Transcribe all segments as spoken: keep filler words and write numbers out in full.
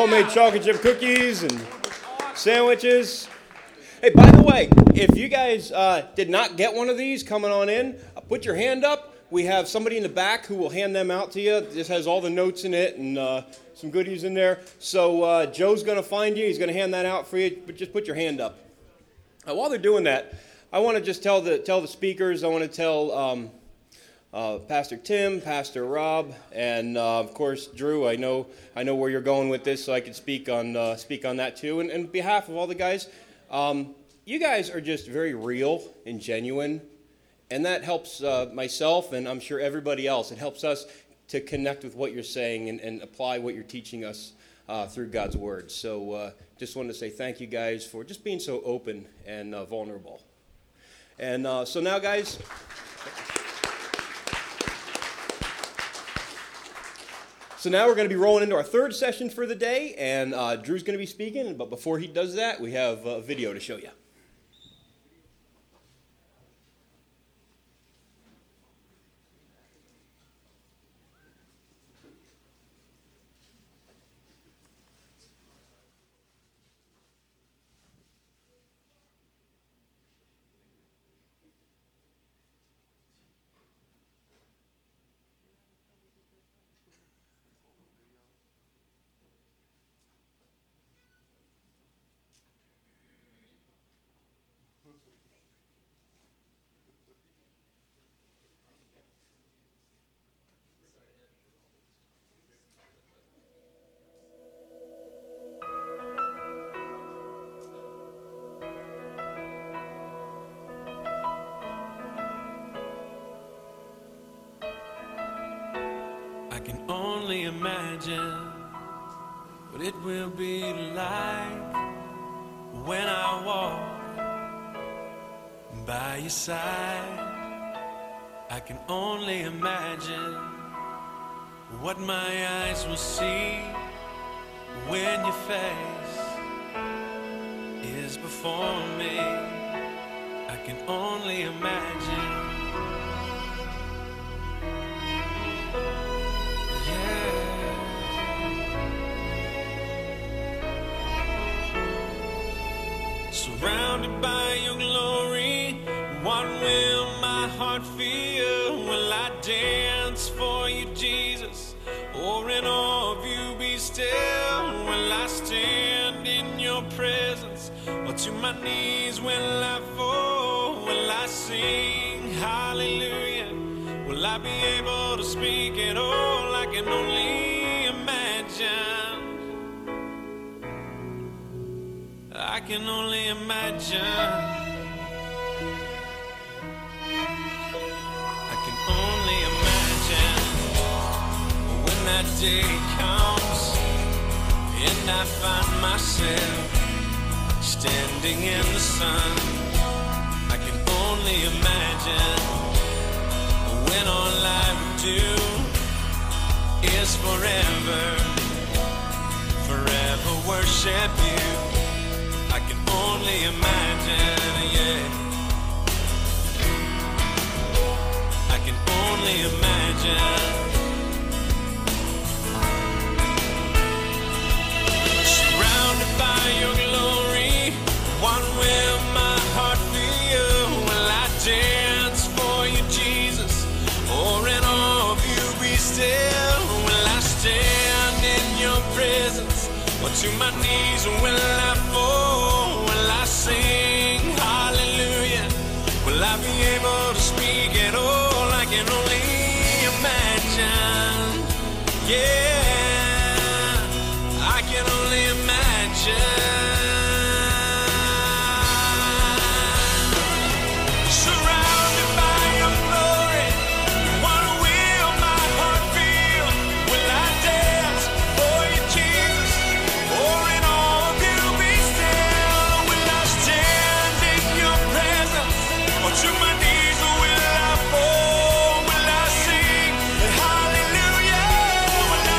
homemade chocolate chip cookies and sandwiches. Hey, by the way, if you guys uh, did not get one of these coming on in, uh, put your hand up. We have somebody in the back who will hand them out to you. This has all the notes in it and uh, some goodies in there. So uh, Joe's going to find you. He's going to hand that out for you. But just put your hand up. Uh, while they're doing that, I want to just tell the tell the speakers. I want to tell um, uh, Pastor Tim, Pastor Rob, and uh, of course Drew. I know I know where you're going with this, so I can speak on uh, speak on that too. And, and on behalf of all the guys, um, you guys are just very real and genuine. And that helps uh, myself, and I'm sure everybody else. It helps us to connect with what you're saying and, and apply what you're teaching us uh, through God's Word. So uh, just wanted to say thank you guys for just being so open and uh, vulnerable. And uh, so now, guys, so now we're going to be rolling into our third session for the day, and uh, Drew's going to be speaking. But before he does that, we have a video to show you. I can only imagine what it will be like when I walk by your side. I can only imagine what my eyes will see when your face is before me. I can only imagine. Surrounded by your glory, what will my heart feel? Will I dance for you, Jesus, or in awe of you be still? Will I stand in your presence, or to my knees will I fall? Will I sing hallelujah? Will I be able to speak at all? I can only imagine. I can only imagine. I can only imagine when that day comes and I find myself standing in the sun. I can only imagine when all I would do is forever, forever worship you. I can only imagine, yeah. I can only imagine. Surrounded by your glory, what will my heart feel? Will I dance for you, Jesus, or in awe of you be still? Will I stand in your presence, or to my knees will I fall? Sing hallelujah. Will I be able to speak at all? I can only imagine. Yeah, I can only imagine. Surrounded by your glory, what will my heart feel? Will I dance for you, Jesus, or in awe of you be still? To my knees will I fall? Will I sing hallelujah? Will I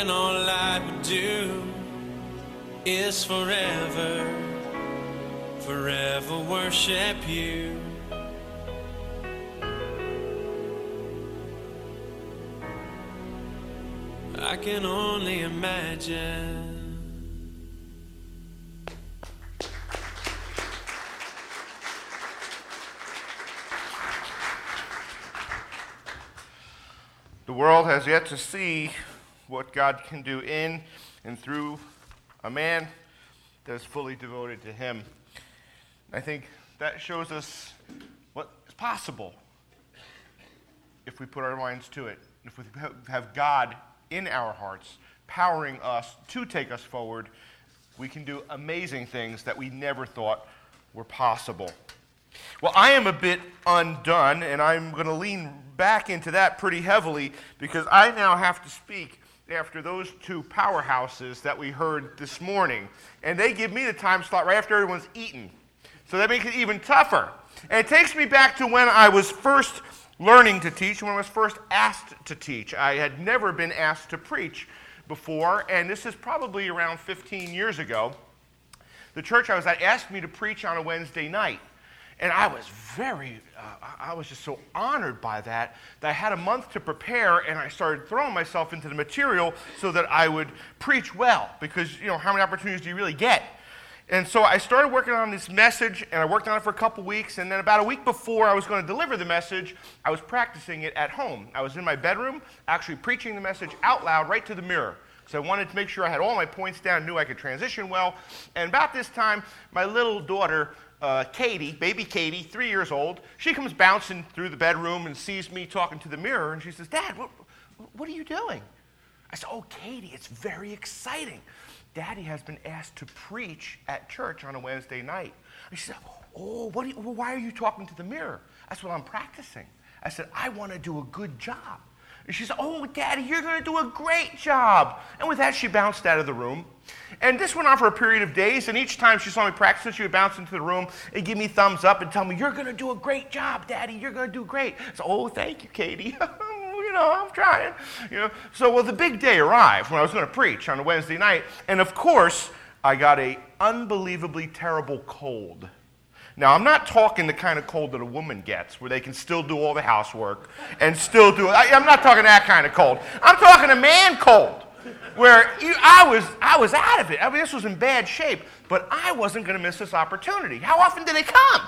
and all I would do is forever, forever worship you. I can only imagine. The world has yet to see what God can do in and through a man that is fully devoted to him. I think that shows us what is possible if we put our minds to it. If we have God in our hearts, powering us to take us forward, we can do amazing things that we never thought were possible. Well, I am a bit undone, and I'm going to lean back into that pretty heavily because I now have to speak after those two powerhouses that we heard this morning. And they give me the time slot right after everyone's eaten. So that makes it even tougher. And it takes me back to when I was first learning to teach, when I was first asked to teach. I had never been asked to preach before, and this is probably around fifteen years ago. The church I was at asked me to preach on a Wednesday night. And I was very, uh, I was just so honored by that, that I had a month to prepare, and I started throwing myself into the material so that I would preach well, because, you know, how many opportunities do you really get? And so I started working on this message, and I worked on it for a couple weeks, and then about a week before I was going to deliver the message, I was practicing it at home. I was in my bedroom, actually preaching the message out loud right to the mirror. So I wanted to make sure I had all my points down, knew I could transition well. And about this time, my little daughter, Uh, Katie, baby Katie, three years old, she comes bouncing through the bedroom and sees me talking to the mirror, and she says, "Dad, what, what are you doing?" I said, "Oh, Katie, it's very exciting. Daddy has been asked to preach at church on a Wednesday night." And she said, "Oh, what do you, well, why are you talking to the mirror?" I said, "Well, I'm practicing." I said, "I want to do a good job." And she said, "Oh, Daddy, you're going to do a great job." And with that, she bounced out of the room. And this went on for a period of days, and each time she saw me practicing, she would bounce into the room and give me thumbs up and tell me, "You're going to do a great job, Daddy. You're going to do great." So, "Oh, thank you, Katie." You know, I'm trying. You know. So, well, the big day arrived when I was going to preach on a Wednesday night, and of course, I got a unbelievably terrible cold. Now, I'm not talking the kind of cold that a woman gets, where they can still do all the housework and still do it. I, I'm not talking that kind of cold. I'm talking a man cold, where you, I was I was out of it. I mean, this was in bad shape, but I wasn't going to miss this opportunity. How often do they come?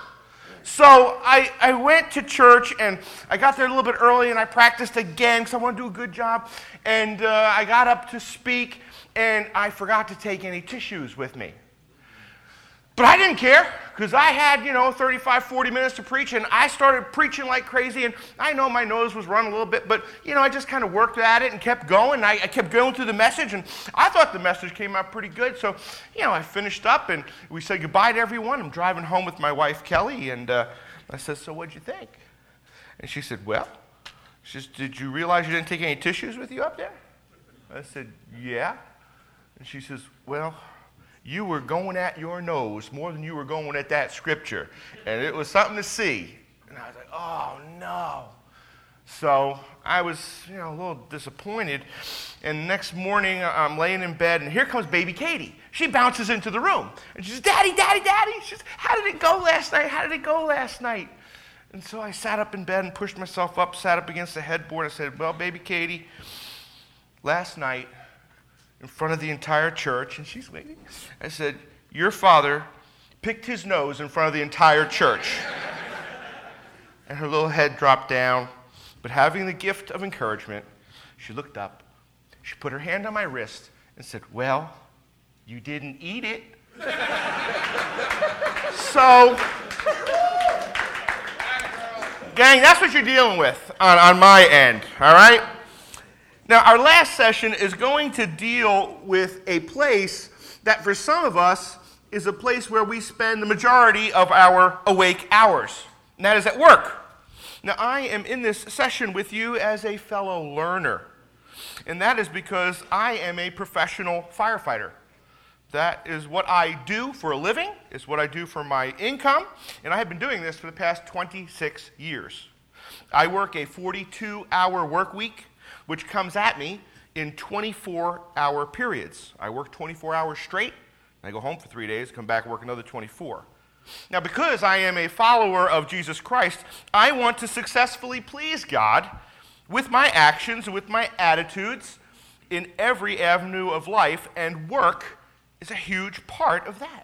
So I, I went to church, and I got there a little bit early, and I practiced again because I want to do a good job. And uh, I got up to speak, and I forgot to take any tissues with me. But I didn't care, because I had, you know, thirty-five, forty minutes to preach, and I started preaching like crazy, and I know my nose was running a little bit, but, you know, I just kind of worked at it and kept going. I, I kept going through the message, and I thought the message came out pretty good. So, you know, I finished up, and we said goodbye to everyone. I'm driving home with my wife, Kelly, and uh, I said, "So what'd you think?" And she said, "Well," she said, "did you realize you didn't take any tissues with you up there?" I said, "Yeah." And she says, "Well, you were going at your nose more than you were going at that scripture. And it was something to see." And I was like, "Oh, no." So I was, you know, a little disappointed. And the next morning, I'm laying in bed, and here comes baby Katie. She bounces into the room. And she says, "Daddy, Daddy, Daddy." She says, "How did it go last night? How did it go last night?" And so I sat up in bed and pushed myself up, sat up against the headboard. I said, "Well, baby Katie, last night, in front of the entire church," and she's waiting, I said, "Your father picked his nose in front of the entire church." And her little head dropped down, but having the gift of encouragement, she looked up, she put her hand on my wrist and said, "Well, you didn't eat it." So, gang, that's what you're dealing with on, on my end, all right? Now, our last session is going to deal with a place that for some of us is a place where we spend the majority of our awake hours, and that is at work. Now, I am in this session with you as a fellow learner, and that is because I am a professional firefighter. That is what I do for a living, it's what I do for my income, and I have been doing this for the past twenty-six years. I work a forty-two hour work week, which comes at me in twenty-four hour periods. I work twenty-four hours straight. I go home for three days, come back and work another twenty-four. Now, because I am a follower of Jesus Christ, I want to successfully please God with my actions, with my attitudes in every avenue of life, and work is a huge part of that.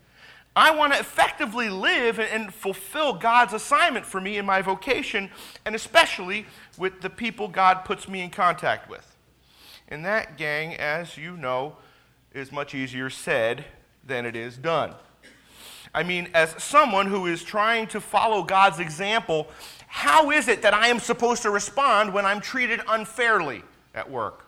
I want to effectively live and fulfill God's assignment for me in my vocation, and especially with the people God puts me in contact with. And that, gang, as you know, is much easier said than it is done. I mean, as someone who is trying to follow God's example, how is it that I am supposed to respond when I'm treated unfairly at work?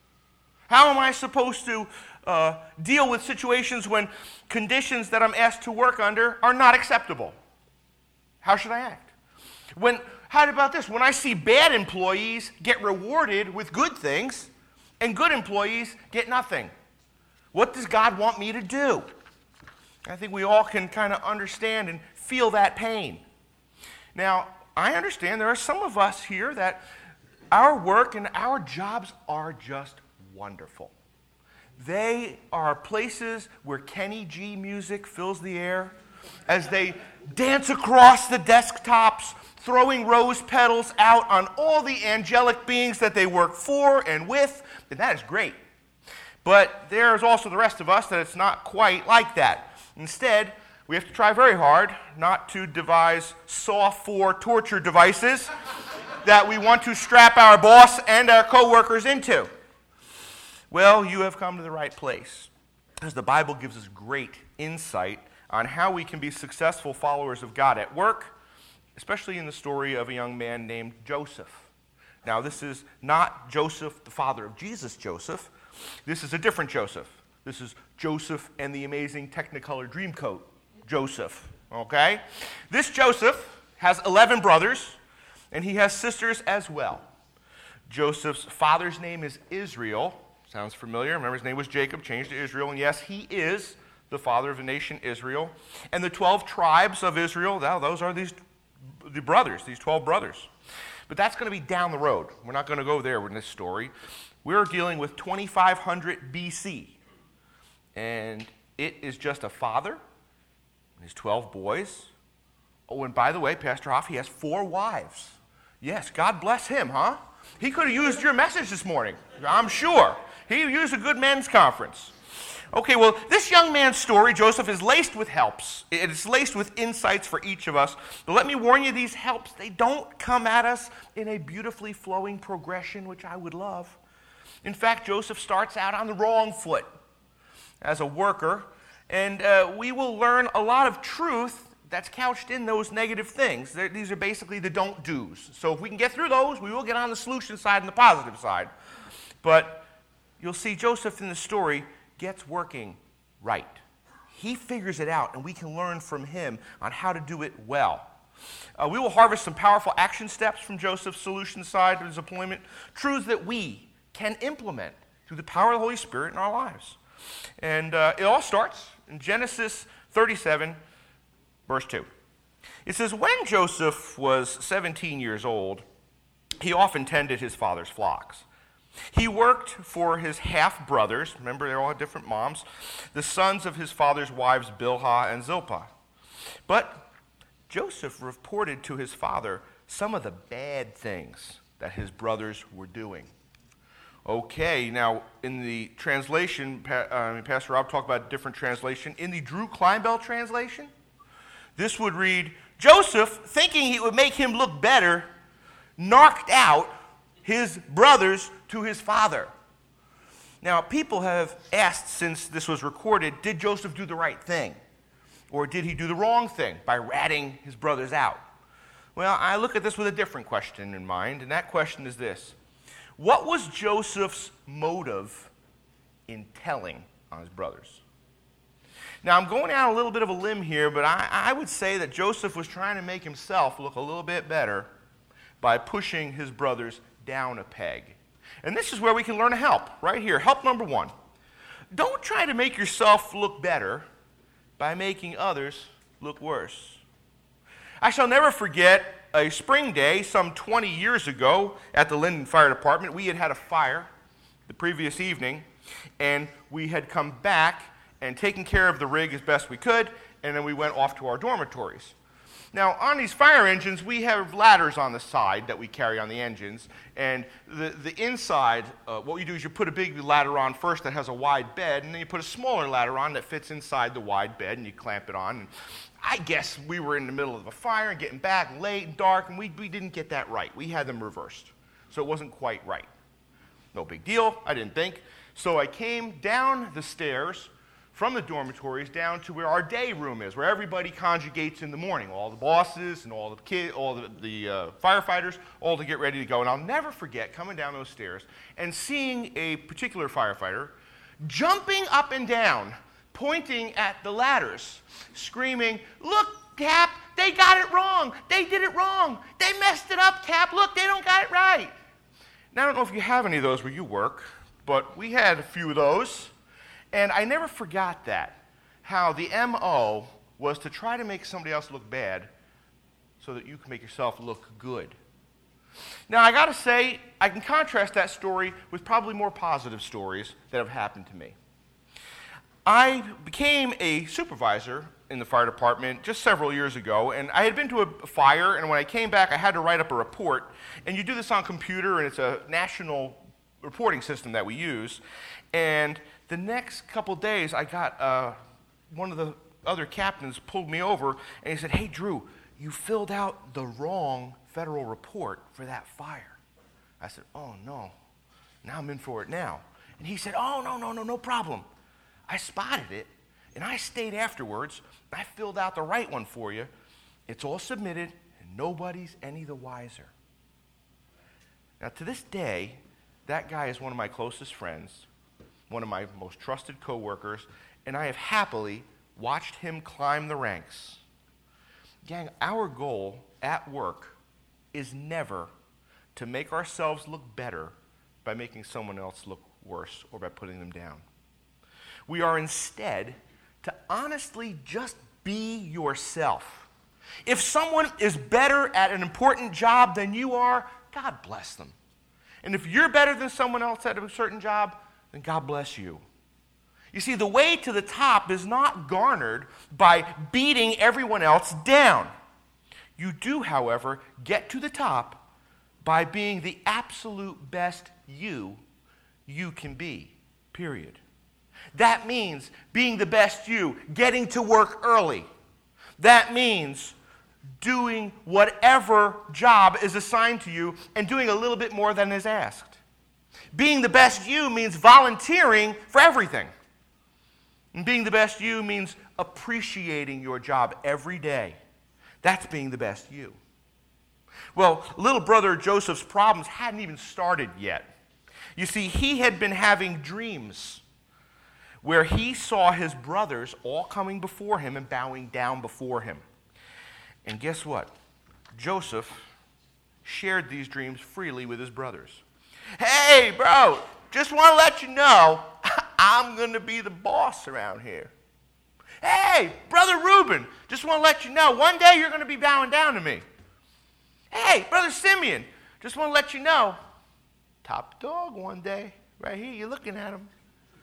How am I supposed to uh, deal with situations when conditions that I'm asked to work under are not acceptable? How should I act? When, how about this? When I see bad employees get rewarded with good things and good employees get nothing, what does God want me to do? I think we all can kind of understand and feel that pain. Now, I understand there are some of us here that our work and our jobs are just wonderful. They are places where Kenny G music fills the air as they dance across the desktops, throwing rose petals out on all the angelic beings that they work for and with, and that is great. But there's also the rest of us that it's not quite like that. Instead, we have to try very hard not to devise Saw four torture devices that we want to strap our boss and our coworkers into. Well, you have come to the right place, because the Bible gives us great insight on how we can be successful followers of God at work, especially in the story of a young man named Joseph. Now, this is not Joseph, the father of Jesus Joseph. This is a different Joseph. This is Joseph and the amazing Technicolor Dreamcoat Joseph, okay? This Joseph has eleven brothers, and he has sisters as well. Joseph's father's name is Israel. Sounds familiar. Remember, his name was Jacob, changed to Israel, and yes, he is the father of the nation Israel. And the twelve tribes of Israel, now those are these the brothers, these twelve brothers. But that's going to be down the road. We're not going to go there in this story. We're dealing with twenty-five hundred B C. And it is just a father and his twelve boys. Oh, and by the way, Pastor Hoff, he has four wives. Yes, God bless him, huh? He could have used your message this morning, I'm sure. He used a good men's conference. Okay, well, this young man's story, Joseph, is laced with helps. It's laced with insights for each of us. But let me warn you, these helps, they don't come at us in a beautifully flowing progression, which I would love. In fact, Joseph starts out on the wrong foot as a worker, and uh, we will learn a lot of truth that's couched in those negative things. They're, these are basically the don't do's. So if we can get through those, we will get on the solution side and the positive side. But you'll see Joseph in the story gets working right. He figures it out, and we can learn from him on how to do it well. Uh, we will harvest some powerful action steps from Joseph's solution side of his employment, truths that we can implement through the power of the Holy Spirit in our lives. And uh, it all starts in Genesis thirty-seven, verse two. It says, when Joseph was seventeen years old, he often tended his father's flocks. He worked for his half-brothers, remember they all had different moms, the sons of his father's wives Bilhah and Zilpah. But Joseph reported to his father some of the bad things that his brothers were doing. Okay, now in the translation, uh, Pastor Rob talked about a different translation. In the Drew Kleinbell translation, this would read, Joseph, thinking it would make him look better, knocked out his brothers to his father. Now, people have asked since this was recorded, did Joseph do the right thing? Or did he do the wrong thing by ratting his brothers out? Well, I look at this with a different question in mind, and that question is this. What was Joseph's motive in telling on his brothers? Now, I'm going out a little bit of a limb here, but I, I would say that Joseph was trying to make himself look a little bit better by pushing his brothers down a peg. And this is where we can learn to help, right here. Help number one. Don't try to make yourself look better by making others look worse. I shall never forget a spring day some twenty years ago at the Linden Fire Department. We had had a fire. the previous evening, and we had come back and taken care of the rig as best we could, and then we went off to our dormitories. Now, on these fire engines, we have ladders on the side that we carry on the engines, and the, the inside, uh, what you do is you put a big ladder on first that has a wide bed, and then you put a smaller ladder on that fits inside the wide bed, and you clamp it on. And I guess we were in the middle of a fire and getting back late and dark, and we, we didn't get that right. We had them reversed, so it wasn't quite right. No big deal, I didn't think. So I came down the stairs from the dormitories down to where our day room is, where everybody conjugates in the morning, all the bosses and all the kids, all the, the uh, firefighters, all to get ready to go. And I'll never forget coming down those stairs and seeing a particular firefighter jumping up and down, pointing at the ladders, screaming, "Look, Cap, they got it wrong. They did it wrong. They messed it up, Cap. Look, they don't got it right." Now, I don't know if you have any of those where you work, but we had a few of those. And I never forgot that, how the M O was to try to make somebody else look bad so that you can make yourself look good. Now, I got to say, I can contrast that story with probably more positive stories that have happened to me. I became a supervisor in the fire department just several years ago, and I had been to a fire, and when I came back, I had to write up a report. And you do this on computer, and it's a national reporting system that we use. And the next couple days, I got uh, one of the other captains pulled me over, and he said, "Hey, Drew, you filled out the wrong federal report for that fire." I said, "Oh, no. Now I'm in for it now." And he said, "Oh, no, no, no, no problem. I spotted it, and I stayed afterwards. I filled out the right one for you. It's all submitted, and nobody's any the wiser." Now, to this day, that guy is one of my closest friends, one of my most trusted coworkers, and I have happily watched him climb the ranks. Gang, our goal at work is never to make ourselves look better by making someone else look worse or by putting them down. We are instead to honestly just be yourself. If someone is better at an important job than you are, God bless them. And if you're better than someone else at a certain job, then God bless you. You see, the way to the top is not garnered by beating everyone else down. You do, however, get to the top by being the absolute best you you can be, period. That means being the best you, getting to work early. That means doing whatever job is assigned to you and doing a little bit more than is asked. Being the best you means volunteering for everything. And being the best you means appreciating your job every day. That's being the best you. Well, little brother Joseph's problems hadn't even started yet. You see, he had been having dreams where he saw his brothers all coming before him and bowing down before him. And guess what? Joseph shared these dreams freely with his brothers. "Hey, bro, just want to let you know, I'm going to be the boss around here. Hey, brother Reuben, just want to let you know, one day you're going to be bowing down to me. Hey, brother Simeon, just want to let you know, top dog one day, right here, you're looking at him."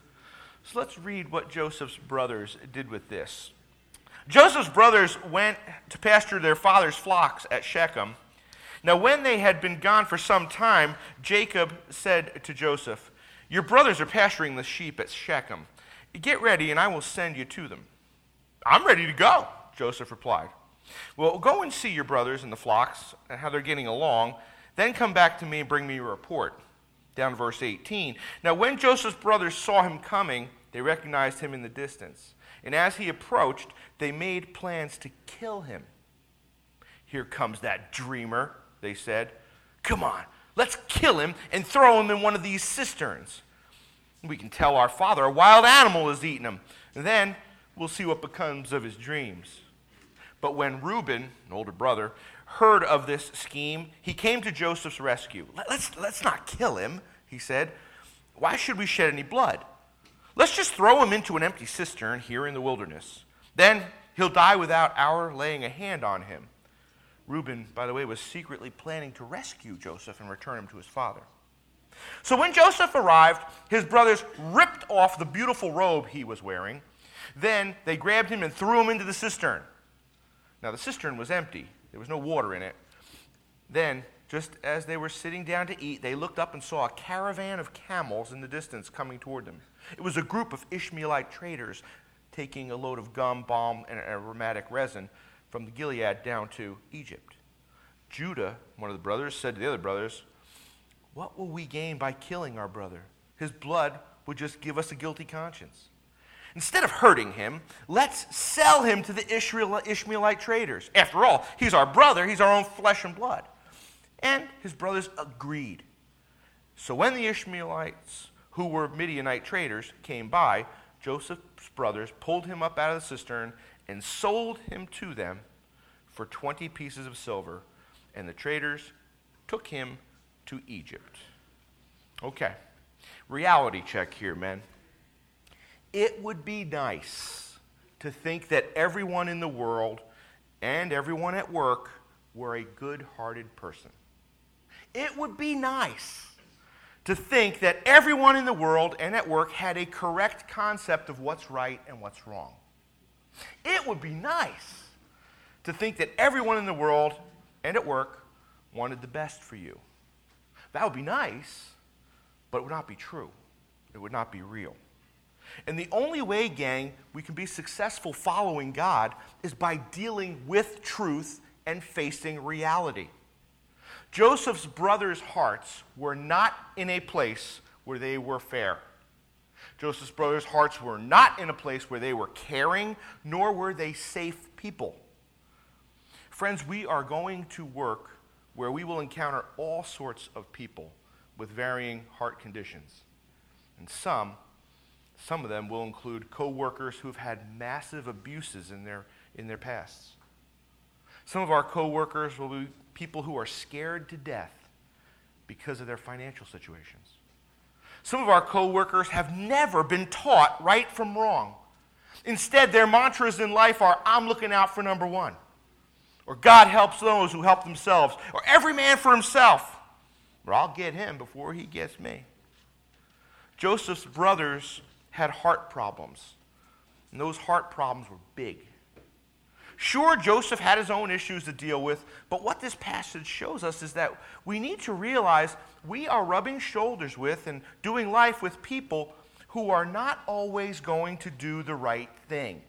So let's read what Joseph's brothers did with this. Joseph's brothers went to pasture their father's flocks at Shechem. Now, when they had been gone for some time, Jacob said to Joseph, "Your brothers are pasturing the sheep at Shechem. Get ready, and I will send you to them." "I'm ready to go," Joseph replied. "Well, go and see your brothers and the flocks and how they're getting along. Then come back to me and bring me a report." Down to verse eighteen. Now, when Joseph's brothers saw him coming, they recognized him in the distance. And as he approached, they made plans to kill him. "Here comes that dreamer," they said. "Come on, let's kill him and throw him in one of these cisterns. We can tell our father a wild animal is eating him. And then we'll see what becomes of his dreams." But when Reuben, an older brother, heard of this scheme, he came to Joseph's rescue. Let's, let's not kill him, he said. "Why should we shed any blood? Let's just throw him into an empty cistern here in the wilderness. Then he'll die without our laying a hand on him." Reuben, by the way, was secretly planning to rescue Joseph and return him to his father. So when Joseph arrived, his brothers ripped off the beautiful robe he was wearing. Then they grabbed him and threw him into the cistern. Now the cistern was empty. There was no water in it. Then, just as they were sitting down to eat, they looked up and saw a caravan of camels in the distance coming toward them. It was a group of Ishmaelite traders taking a load of gum, balm, and aromatic resin from the Gilead down to Egypt. Judah, one of the brothers, said to the other brothers, "What will we gain by killing our brother? His blood would just give us a guilty conscience. Instead of hurting him, let's sell him to the Ishmaelite traders. After all, he's our brother, he's our own flesh and blood." And his brothers agreed. So when the Ishmaelites, who were Midianite traders, came by, Joseph's brothers pulled him up out of the cistern and sold him to them for twenty pieces of silver, and the traders took him to Egypt. Okay, reality check here, men. It would be nice to think that everyone in the world and everyone at work were a good-hearted person. It would be nice to think that everyone in the world and at work had a correct concept of what's right and what's wrong. It would be nice to think that everyone in the world and at work wanted the best for you. That would be nice, but it would not be true. It would not be real. And the only way, gang, we can be successful following God is by dealing with truth and facing reality. Joseph's brothers' hearts were not in a place where they were fair. Joseph's brothers' hearts were not in a place where they were caring, nor were they safe people. Friends, we are going to work where we will encounter all sorts of people with varying heart conditions. And some, some of them will include co-workers who've had massive abuses in their, in their pasts. Some of our co-workers will be people who are scared to death because of their financial situations. Some of our co-workers have never been taught right from wrong. Instead, their mantras in life are, "I'm looking out for number one," or "God helps those who help themselves," or "every man for himself," or "I'll get him before he gets me." Joseph's brothers had heart problems, and those heart problems were big. Sure, Joseph had his own issues to deal with, but what this passage shows us is that we need to realize we are rubbing shoulders with and doing life with people who are not always going to do the right thing,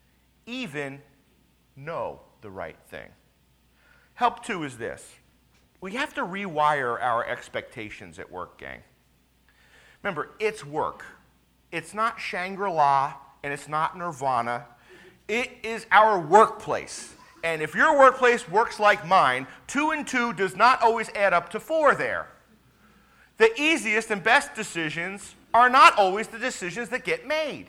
even know the right thing. Help two is this. We have to rewire our expectations at work, gang. Remember, it's work. It's not Shangri-La, and it's not Nirvana. It is our workplace. And if your workplace works like mine, two and two does not always add up to four there. The easiest and best decisions are not always the decisions that get made.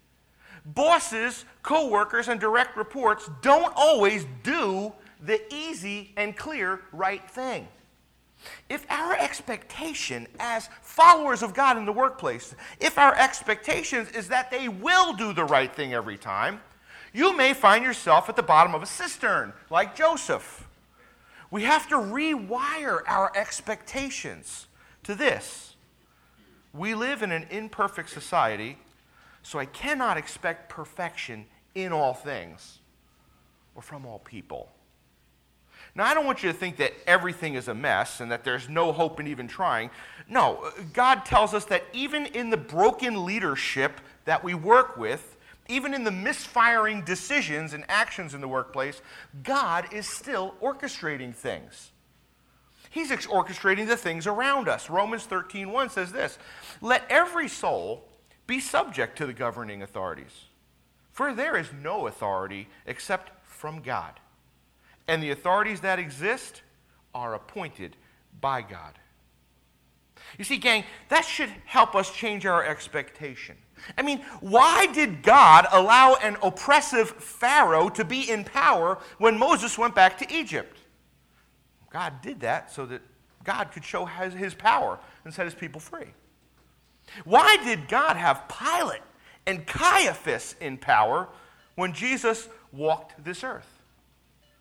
Bosses, co-workers, and direct reports don't always do the easy and clear right thing. If our expectation as followers of God in the workplace, if our expectation is that they will do the right thing every time, you may find yourself at the bottom of a cistern, like Joseph. We have to rewire our expectations to this. We live in an imperfect society, so I cannot expect perfection in all things or from all people. Now, I don't want you to think that everything is a mess and that there's no hope in even trying. No, God tells us that even in the broken leadership that we work with, even in the misfiring decisions and actions in the workplace, God is still orchestrating things. He's orchestrating the things around us. Romans thirteen one says this, "Let every soul be subject to the governing authorities, for there is no authority except from God, and the authorities that exist are appointed by God." You see, gang, that should help us change our expectation. I mean, why did God allow an oppressive Pharaoh to be in power when Moses went back to Egypt? God did that so that God could show his power and set his people free. Why did God have Pilate and Caiaphas in power when Jesus walked this earth?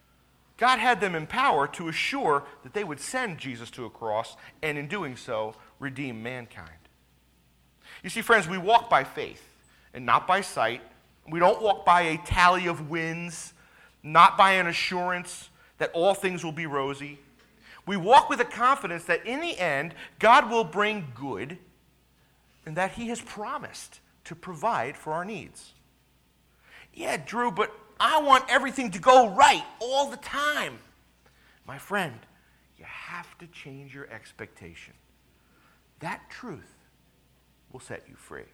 God had them in power to assure that they would send Jesus to a cross and in doing so redeem mankind. You see, friends, we walk by faith and not by sight. We don't walk by a tally of wins, not by an assurance that all things will be rosy. We walk with a confidence that in the end, God will bring good and that he has promised to provide for our needs. Yeah, Drew, but I want everything to go right all the time. My friend, you have to change your expectation. That truth will set you free.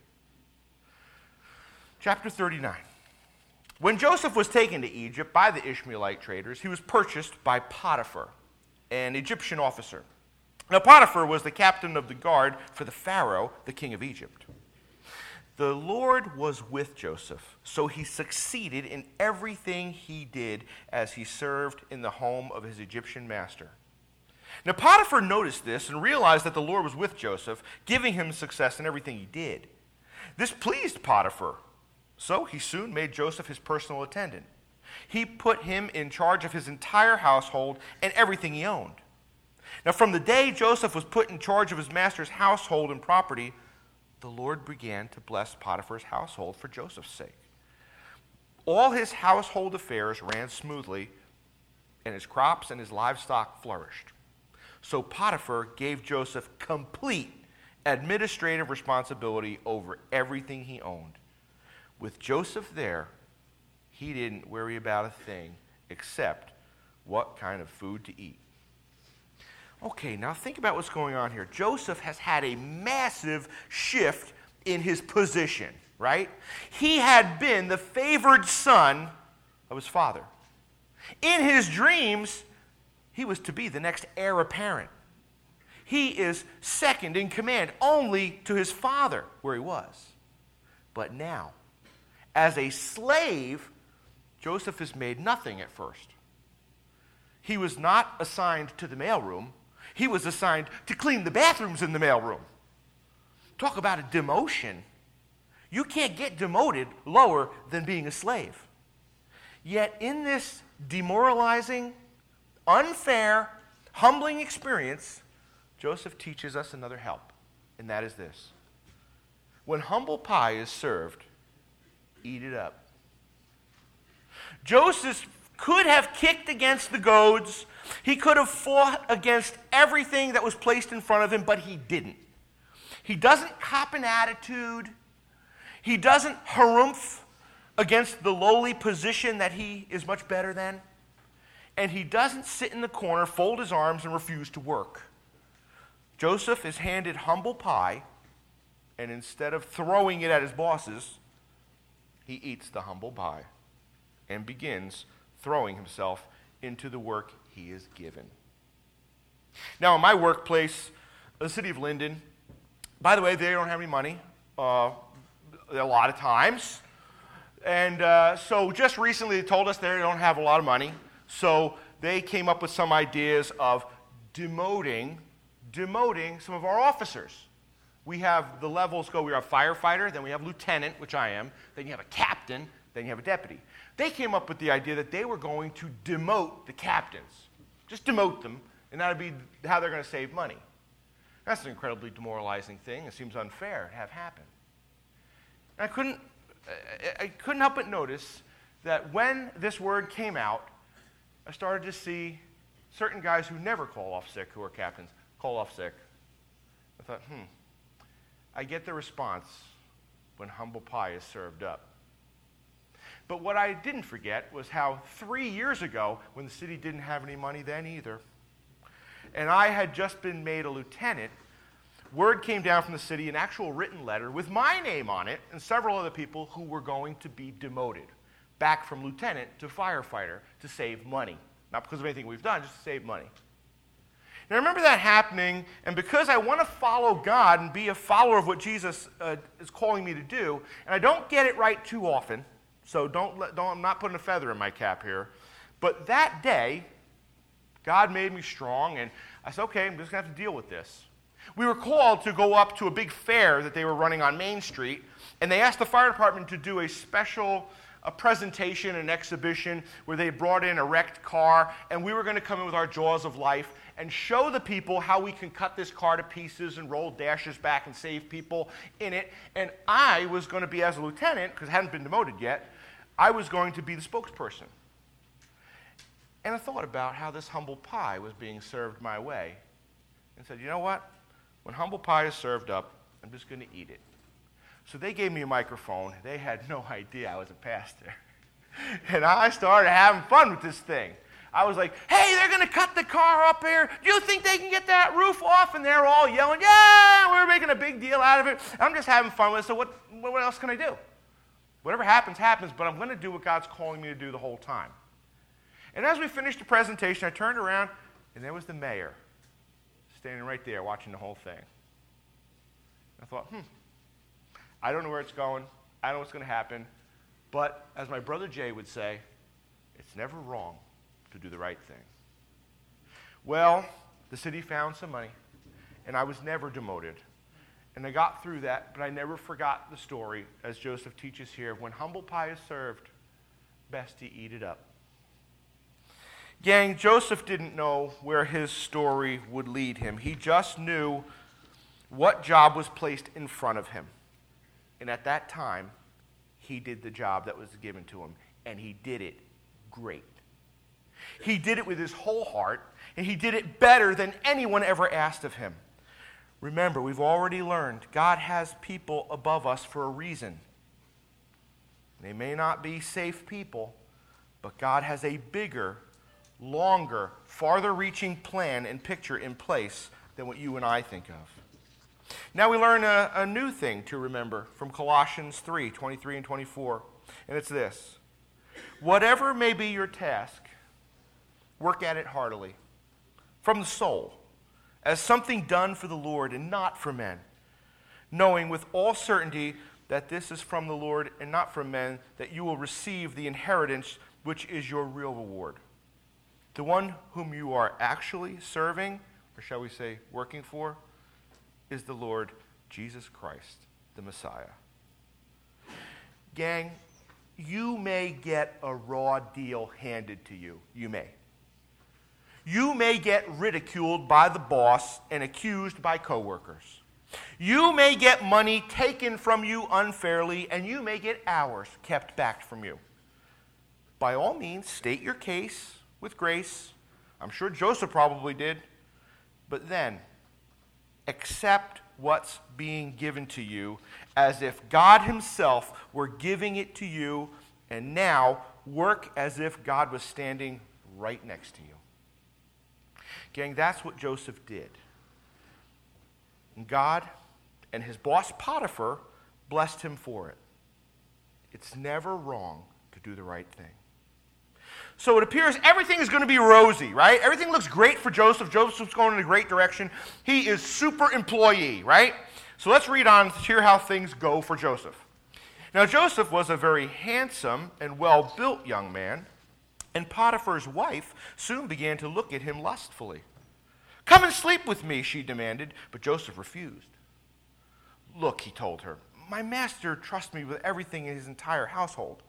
Chapter thirty-nine. When Joseph was taken to Egypt by the Ishmaelite traders, he was purchased by Potiphar, an Egyptian officer. Now, Potiphar was the captain of the guard for the Pharaoh, the king of Egypt. The Lord was with Joseph, so he succeeded in everything he did as he served in the home of his Egyptian master. Now, Potiphar noticed this and realized that the Lord was with Joseph, giving him success in everything he did. This pleased Potiphar, so he soon made Joseph his personal attendant. He put him in charge of his entire household and everything he owned. Now, from the day Joseph was put in charge of his master's household and property, the Lord began to bless Potiphar's household for Joseph's sake. All his household affairs ran smoothly, and his crops and his livestock flourished. So Potiphar gave Joseph complete administrative responsibility over everything he owned. With Joseph there, he didn't worry about a thing except what kind of food to eat. Okay, now think about what's going on here. Joseph has had a massive shift in his position, right? He had been the favored son of his father. In his dreams, he was to be the next heir apparent. He is second in command only to his father, where he was. But now, as a slave, Joseph is made nothing at first. He was not assigned to the mailroom. He was assigned to clean the bathrooms in the mailroom. Talk about a demotion. You can't get demoted lower than being a slave. Yet in this demoralizing, unfair, humbling experience, Joseph teaches us another help, and that is this. When humble pie is served, eat it up. Joseph could have kicked against the goads. He could have fought against everything that was placed in front of him, but he didn't. He doesn't cop an attitude. He doesn't harumph against the lowly position that he is much better than. And he doesn't sit in the corner, fold his arms, and refuse to work. Joseph is handed humble pie, and instead of throwing it at his bosses, he eats the humble pie and begins throwing himself into the work he is given. Now, in my workplace, the city of Linden, by the way, they don't have any money uh, a lot of times. And uh, so just recently they told us they don't have a lot of money. So they came up with some ideas of demoting, demoting some of our officers. We have the levels go, we have firefighter, then we have lieutenant, which I am, then you have a captain, then you have a deputy. They came up with the idea that they were going to demote the captains. Just demote them, and that would be how they're going to save money. That's an incredibly demoralizing thing. It seems unfair to have happen. And I couldn't, I couldn't help but notice that when this word came out, I started to see certain guys who never call off sick, who are captains, call off sick. I thought, hmm, I get the response when humble pie is served up. But what I didn't forget was how three years ago, when the city didn't have any money then either, and I had just been made a lieutenant, word came down from the city, an actual written letter with my name on it and several other people who were going to be demoted back from lieutenant to firefighter to save money. Not because of anything we've done, just to save money. And I remember that happening, and because I want to follow God and be a follower of what Jesus uh, is calling me to do, and I don't get it right too often, so don't, let, don't I'm not putting a feather in my cap here, but that day, God made me strong, and I said, okay, I'm just going to have to deal with this. We were called to go up to a big fair that they were running on Main Street, and they asked the fire department to do a special a presentation, an exhibition, where they brought in a wrecked car, and we were going to come in with our jaws of life and show the people how we can cut this car to pieces and roll dashes back and save people in it. And I was going to be, as a lieutenant, because I hadn't been demoted yet, I was going to be the spokesperson. And I thought about how this humble pie was being served my way and said, you know what? When humble pie is served up, I'm just going to eat it. So they gave me a microphone. They had no idea I was a pastor. And I started having fun with this thing. I was like, hey, they're going to cut the car up here. Do you think they can get that roof off? And they're all yelling, yeah, we're making a big deal out of it. I'm just having fun with it. So what, what else can I do? Whatever happens, happens, but I'm going to do what God's calling me to do the whole time. And as we finished the presentation, I turned around, and there was the mayor standing right there watching the whole thing. I thought, hmm, I don't know where it's going. I don't know what's going to happen. But as my brother Jay would say, it's never wrong to do the right thing. Well, the city found some money, and I was never demoted. And I got through that, but I never forgot the story, as Joseph teaches here. When humble pie is served, best to eat it up. Gang, Joseph didn't know where his story would lead him. He just knew what job was placed in front of him. And at that time, he did the job that was given to him, and he did it great. He did it with his whole heart, and he did it better than anyone ever asked of him. Remember, we've already learned God has people above us for a reason. They may not be safe people, but God has a bigger, longer, farther-reaching plan and picture in place than what you and I think of. Now we learn a, a new thing to remember from Colossians three, twenty-three and twenty-four, and it's this. Whatever may be your task, work at it heartily, from the soul, as something done for the Lord and not for men, knowing with all certainty that this is from the Lord and not from men, that you will receive the inheritance which is your real reward. The one whom you are actually serving, or shall we say working for, is the Lord Jesus Christ, the Messiah. Gang, you may get a raw deal handed to you. You may. You may get ridiculed by the boss and accused by coworkers. You may get money taken from you unfairly, and you may get hours kept back from you. By all means, state your case with grace. I'm sure Joseph probably did. But then, accept what's being given to you as if God himself were giving it to you, and now work as if God was standing right next to you. Gang, that's what Joseph did. And God and his boss Potiphar blessed him for it. It's never wrong to do the right thing. So it appears everything is going to be rosy, right? Everything looks great for Joseph. Joseph's going in a great direction. He is super employee, right? So let's read on to hear how things go for Joseph. Now Joseph was a very handsome and well-built young man, and Potiphar's wife soon began to look at him lustfully. "Come and sleep with me," she demanded, but Joseph refused. "Look," he told her, "my master trusts me with everything in his entire household.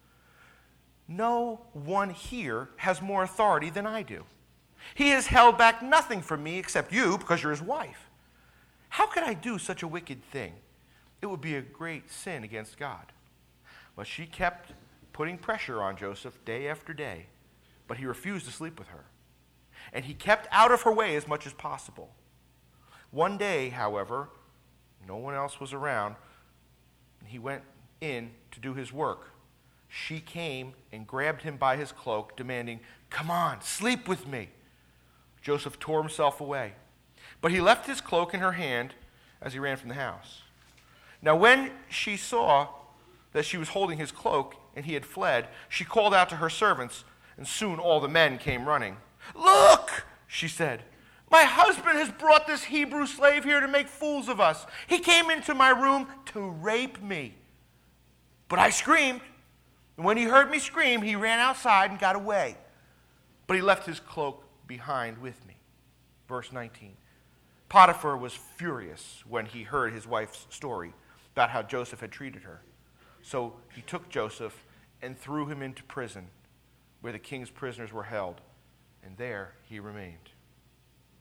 No one here has more authority than I do. He has held back nothing from me except you because you're his wife. How could I do such a wicked thing? It would be a great sin against God." But she kept putting pressure on Joseph day after day, but he refused to sleep with her. And he kept out of her way as much as possible. One day, however, no one else was around, and he went in to do his work. She came and grabbed him by his cloak, demanding, "Come on, sleep with me." Joseph tore himself away, but he left his cloak in her hand as he ran from the house. Now when she saw that she was holding his cloak and he had fled, she called out to her servants, and soon all the men came running. "Look," she said, "my husband has brought this Hebrew slave here to make fools of us. He came into my room to rape me." But I screamed. And when he heard me scream, he ran outside and got away. But he left his cloak behind with me. Verse nineteen. Potiphar was furious when he heard his wife's story about how Joseph had treated her. So he took Joseph and threw him into prison, where the king's prisoners were held, and there he remained.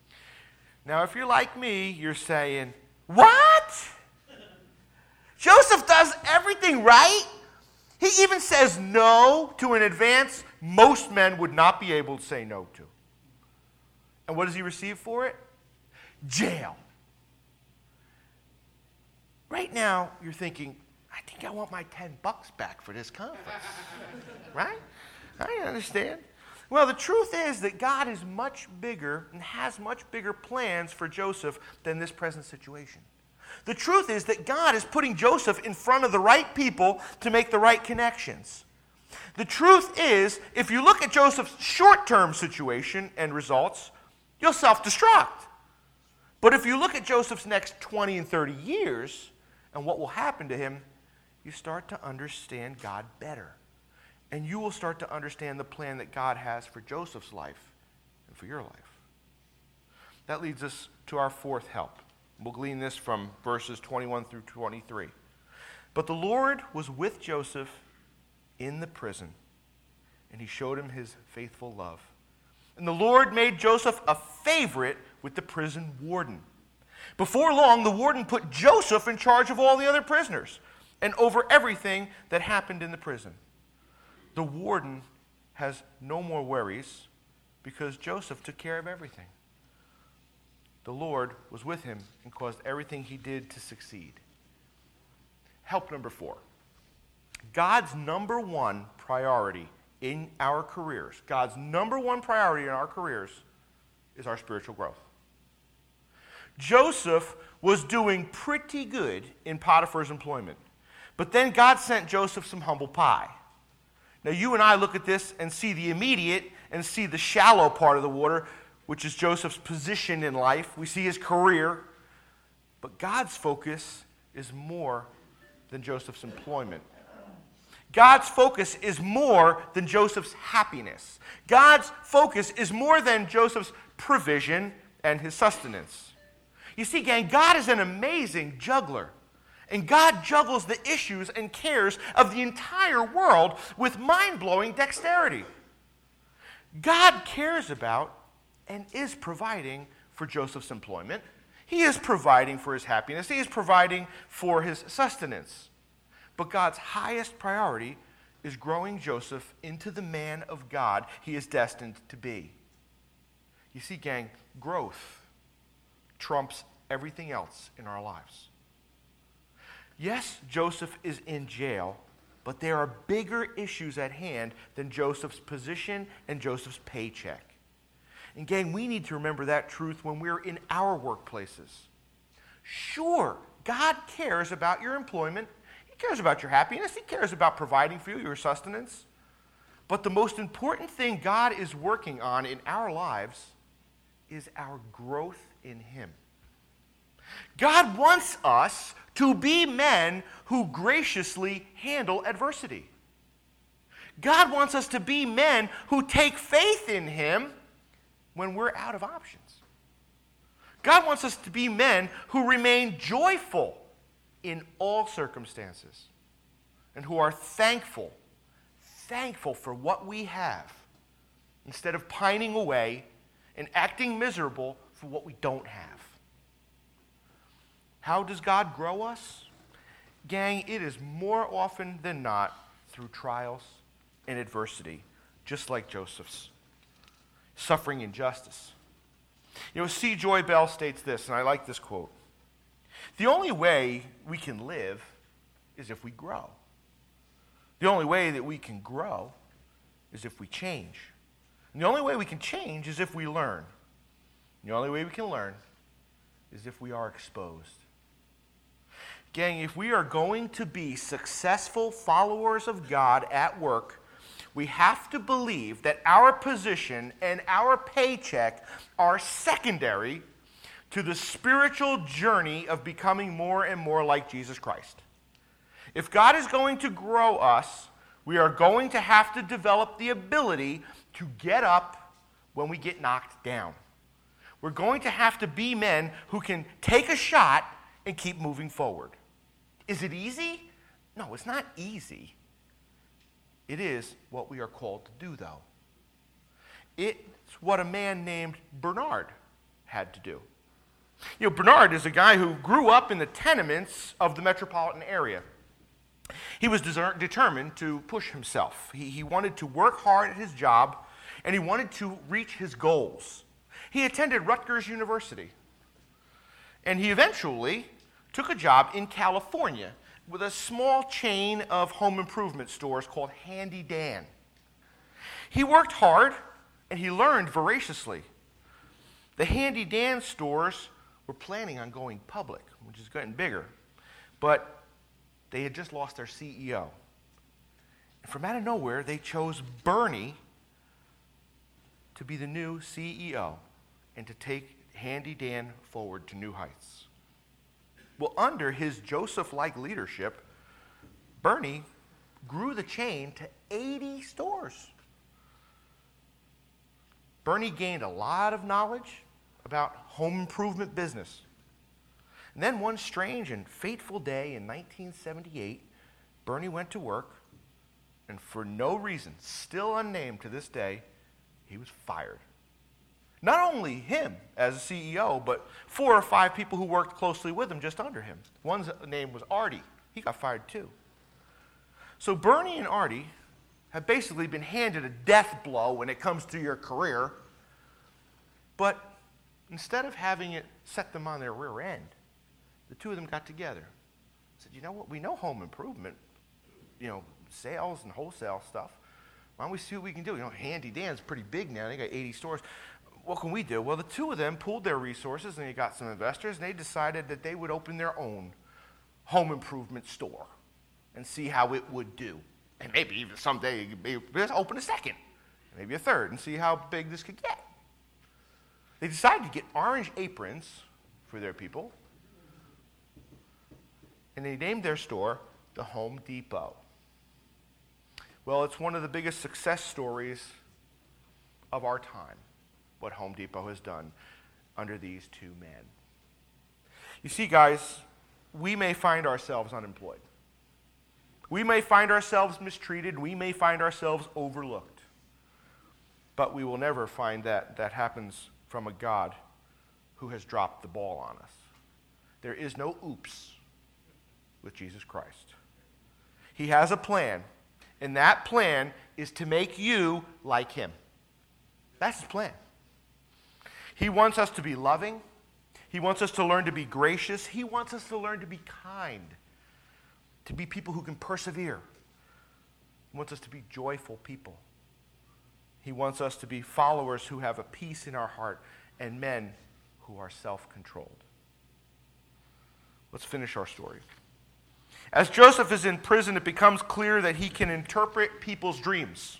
Now, if you're like me, you're saying, what? Joseph does everything right? He even says no to an advance most men would not be able to say no to. And what does he receive for it? Jail. Right now, you're thinking, I think I want my ten bucks back for this conference. Right? I understand. Well, the truth is that God is much bigger and has much bigger plans for Joseph than this present situation. The truth is that God is putting Joseph in front of the right people to make the right connections. The truth is, if you look at Joseph's short-term situation and results, you'll self-destruct. But if you look at Joseph's next twenty and thirty years and what will happen to him, you start to understand God better. And you will start to understand the plan that God has for Joseph's life and for your life. That leads us to our fourth help. We'll glean this from verses twenty-one through twenty-three. But the Lord was with Joseph in the prison, and he showed him his faithful love. And the Lord made Joseph a favorite with the prison warden. Before long, the warden put Joseph in charge of all the other prisoners and over everything that happened in the prison. The warden has no more worries because Joseph took care of everything. The Lord was with him and caused everything he did to succeed. Help number four. God's number one priority in our careers, God's number one priority in our careers is our spiritual growth. Joseph was doing pretty good in Potiphar's employment, but then God sent Joseph some humble pie. Now, you and I look at this and see the immediate and see the shallow part of the water, which is Joseph's position in life. We see his career. But God's focus is more than Joseph's employment. God's focus is more than Joseph's happiness. God's focus is more than Joseph's provision and his sustenance. You see, gang, God is an amazing juggler. And God juggles the issues and cares of the entire world with mind-blowing dexterity. God cares about and is providing for Joseph's employment. He is providing for his happiness. He is providing for his sustenance. But God's highest priority is growing Joseph into the man of God he is destined to be. You see, gang, growth trumps everything else in our lives. Yes, Joseph is in jail, but there are bigger issues at hand than Joseph's position and Joseph's paycheck. And gang, we need to remember that truth when we're in our workplaces. Sure, God cares about your employment. He cares about your happiness. He cares about providing for you, your sustenance. But the most important thing God is working on in our lives is our growth in Him. God wants us to be men who graciously handle adversity. God wants us to be men who take faith in Him when we're out of options. God wants us to be men who remain joyful in all circumstances and who are thankful, thankful for what we have instead of pining away and acting miserable for what we don't have. How does God grow us? Gang, it is more often than not through trials and adversity, just like Joseph's. Suffering injustice. You know, C. Joy Bell states this, and I like this quote. The only way we can live is if we grow. The only way that we can grow is if we change. And the only way we can change is if we learn. And the only way we can learn is if we are exposed. Gang, if we are going to be successful followers of God at work, we have to believe that our position and our paycheck are secondary to the spiritual journey of becoming more and more like Jesus Christ. If God is going to grow us, we are going to have to develop the ability to get up when we get knocked down. We're going to have to be men who can take a shot and keep moving forward. Is it easy? No, it's not easy. It is what we are called to do, though. It's what a man named Bernard had to do. You know, Bernard is a guy who grew up in the tenements of the metropolitan area. He was deser- determined to push himself. He, he wanted to work hard at his job, and he wanted to reach his goals. He attended Rutgers University, and he eventually took a job in California with a small chain of home improvement stores called Handy Dan. He worked hard, and he learned voraciously. The Handy Dan stores were planning on going public, which is getting bigger, but they had just lost their C E O. And from out of nowhere, they chose Bernie to be the new C E O and to take Handy Dan forward to new heights. Well, under his Joseph-like leadership, Bernie grew the chain to eighty stores. Bernie gained a lot of knowledge about home improvement business. And then one strange and fateful day in nineteen seventy-eight, Bernie went to work, and for no reason, still unnamed to this day, he was fired. Not only him as a C E O, but four or five people who worked closely with him just under him. One's name was Artie. He got fired too. So Bernie and Artie have basically been handed a death blow when it comes to your career, but instead of having it set them on their rear end, the two of them got together and said, you know what, we know home improvement, you know, sales and wholesale stuff. Why don't we see what we can do? You know, Handy Dan's pretty big now. They got eighty stores. What can we do? Well, the two of them pooled their resources, and they got some investors, and they decided that they would open their own home improvement store and see how it would do. And maybe even someday, maybe just open a second, maybe a third, and see how big this could get. They decided to get orange aprons for their people, and they named their store the Home Depot. Well, it's one of the biggest success stories of our time, what Home Depot has done under these two men. You see, guys, we may find ourselves unemployed. We may find ourselves mistreated. We may find ourselves overlooked. But we will never find that that happens from a God who has dropped the ball on us. There is no oops with Jesus Christ. He has a plan, and that plan is to make you like him. That's his plan. He wants us to be loving. He wants us to learn to be gracious. He wants us to learn to be kind, to be people who can persevere. He wants us to be joyful people. He wants us to be followers who have a peace in our heart and men who are self-controlled. Let's finish our story. As Joseph is in prison, it becomes clear that he can interpret people's dreams.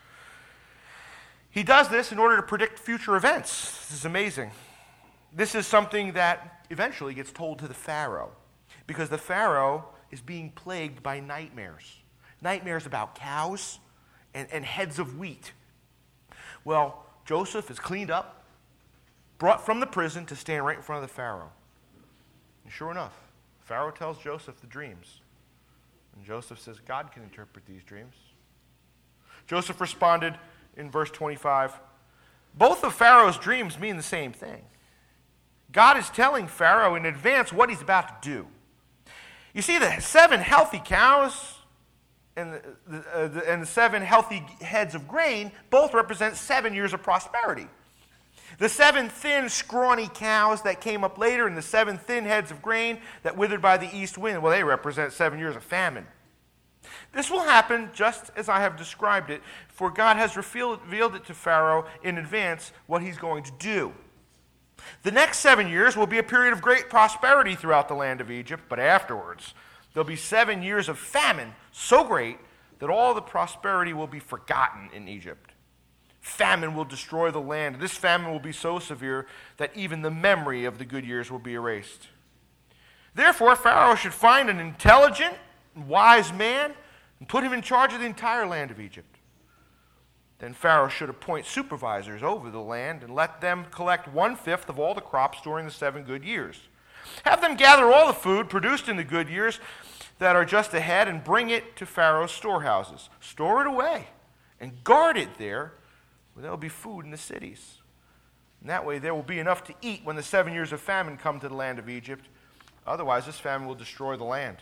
He does this in order to predict future events. This is amazing. This is something that eventually gets told to the Pharaoh, because the Pharaoh is being plagued by nightmares. Nightmares about cows and, and heads of wheat. Well, Joseph is cleaned up, brought from the prison to stand right in front of the Pharaoh. And sure enough, Pharaoh tells Joseph the dreams. And Joseph says, God can interpret these dreams. Joseph responded in verse twenty-five, both of Pharaoh's dreams mean the same thing. God is telling Pharaoh in advance what he's about to do. You see, the seven healthy cows and the, the, uh, the, and the seven healthy heads of grain both represent seven years of prosperity. The seven thin, scrawny cows that came up later and the seven thin heads of grain that withered by the east wind, well, they represent seven years of famine. This will happen just as I have described it, for God has revealed, revealed it to Pharaoh in advance what he's going to do. The next seven years will be a period of great prosperity throughout the land of Egypt, but afterwards there'll be seven years of famine so great that all the prosperity will be forgotten in Egypt. Famine will destroy the land. This famine will be so severe that even the memory of the good years will be erased. Therefore, Pharaoh should find an intelligent, wise man and put him in charge of the entire land of Egypt. Then Pharaoh should appoint supervisors over the land and let them collect one-fifth of all the crops during the seven good years. Have them gather all the food produced in the good years that are just ahead and bring it to Pharaoh's storehouses. Store it away and guard it there where there will be food in the cities. And that way there will be enough to eat when the seven years of famine come to the land of Egypt. Otherwise, this famine will destroy the land.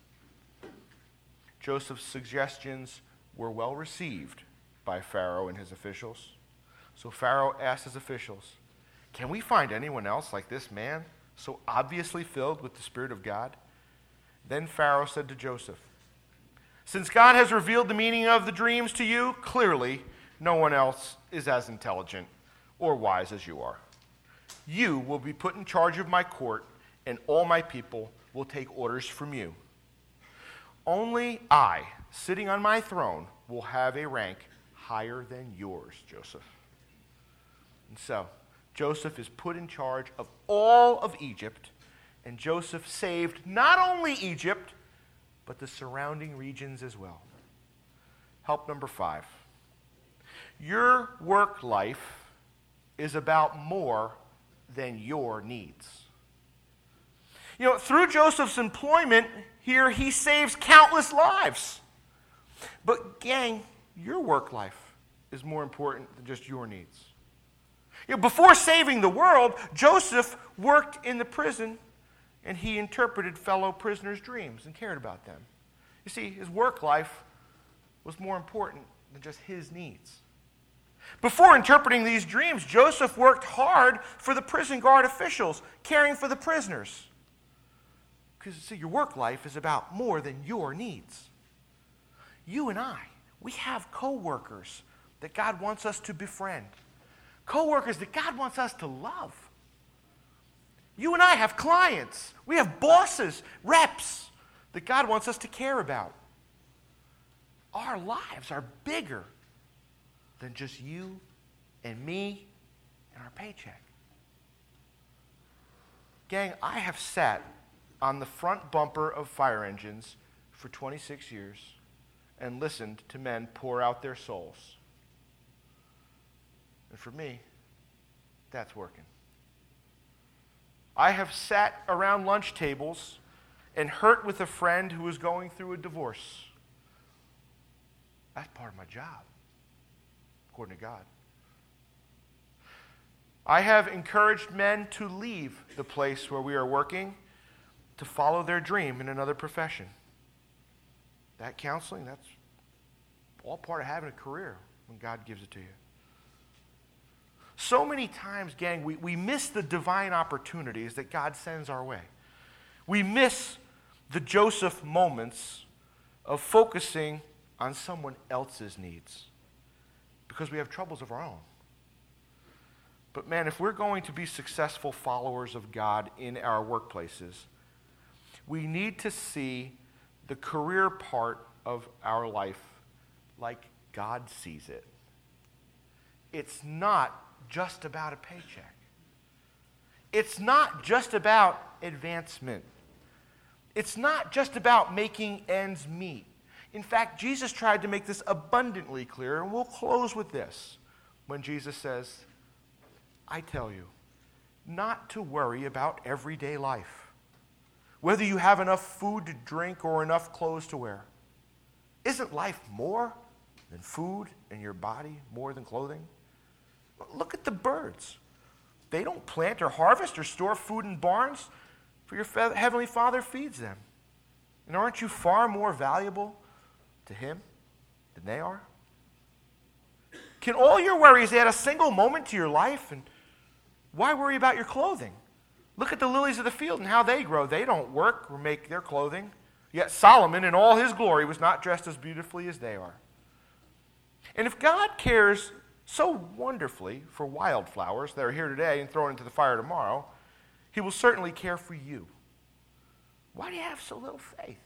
Joseph's suggestions were well received by Pharaoh and his officials. So Pharaoh asked his officials, "Can we find anyone else like this man, so obviously filled with the Spirit of God?" Then Pharaoh said to Joseph, "Since God has revealed the meaning of the dreams to you, clearly no one else is as intelligent or wise as you are. You will be put in charge of my court, and all my people will take orders from you. Only I, sitting on my throne, will have a rank higher than yours, Joseph." And so, Joseph is put in charge of all of Egypt, and Joseph saved not only Egypt, but the surrounding regions as well. Help number five. Your work life is about more than your needs. You know, through Joseph's employment here, he saves countless lives. But gang, your work life is more important than just your needs. You know, before saving the world, Joseph worked in the prison, and he interpreted fellow prisoners' dreams and cared about them. You see, his work life was more important than just his needs. Before interpreting these dreams, Joseph worked hard for the prison guard officials, caring for the prisoners. Because, see, your work life is about more than your needs. You and I, we have co-workers that God wants us to befriend. Co-workers that God wants us to love. You and I have clients. We have bosses, reps that God wants us to care about. Our lives are bigger than just you and me and our paycheck. Gang, I have sat on the front bumper of fire engines for twenty-six years and listened to men pour out their souls. And for me, that's working. I have sat around lunch tables and hurt with a friend who was going through a divorce. That's part of my job, according to God. I have encouraged men to leave the place where we are working to follow their dream in another profession. That counseling, that's all part of having a career when God gives it to you. So many times, gang, we, we miss the divine opportunities that God sends our way. We miss the Joseph moments of focusing on someone else's needs because we have troubles of our own. But man, if we're going to be successful followers of God in our workplaces, we need to see the career part of our life like God sees it. It's not just about a paycheck. It's not just about advancement. It's not just about making ends meet. In fact, Jesus tried to make this abundantly clear, and we'll close with this when Jesus says, "I tell you, not to worry about everyday life, whether you have enough food to drink or enough clothes to wear. Isn't life more than food and your body more than clothing? Look at the birds. They don't plant or harvest or store food in barns, for your heavenly Father feeds them. And aren't you far more valuable to Him than they are? Can all your worries add a single moment to your life? And why worry about your clothing? Look at the lilies of the field and how they grow. They don't work or make their clothing. Yet Solomon in all his glory was not dressed as beautifully as they are. And if God cares so wonderfully for wildflowers that are here today and thrown into the fire tomorrow, He will certainly care for you. Why do you have so little faith?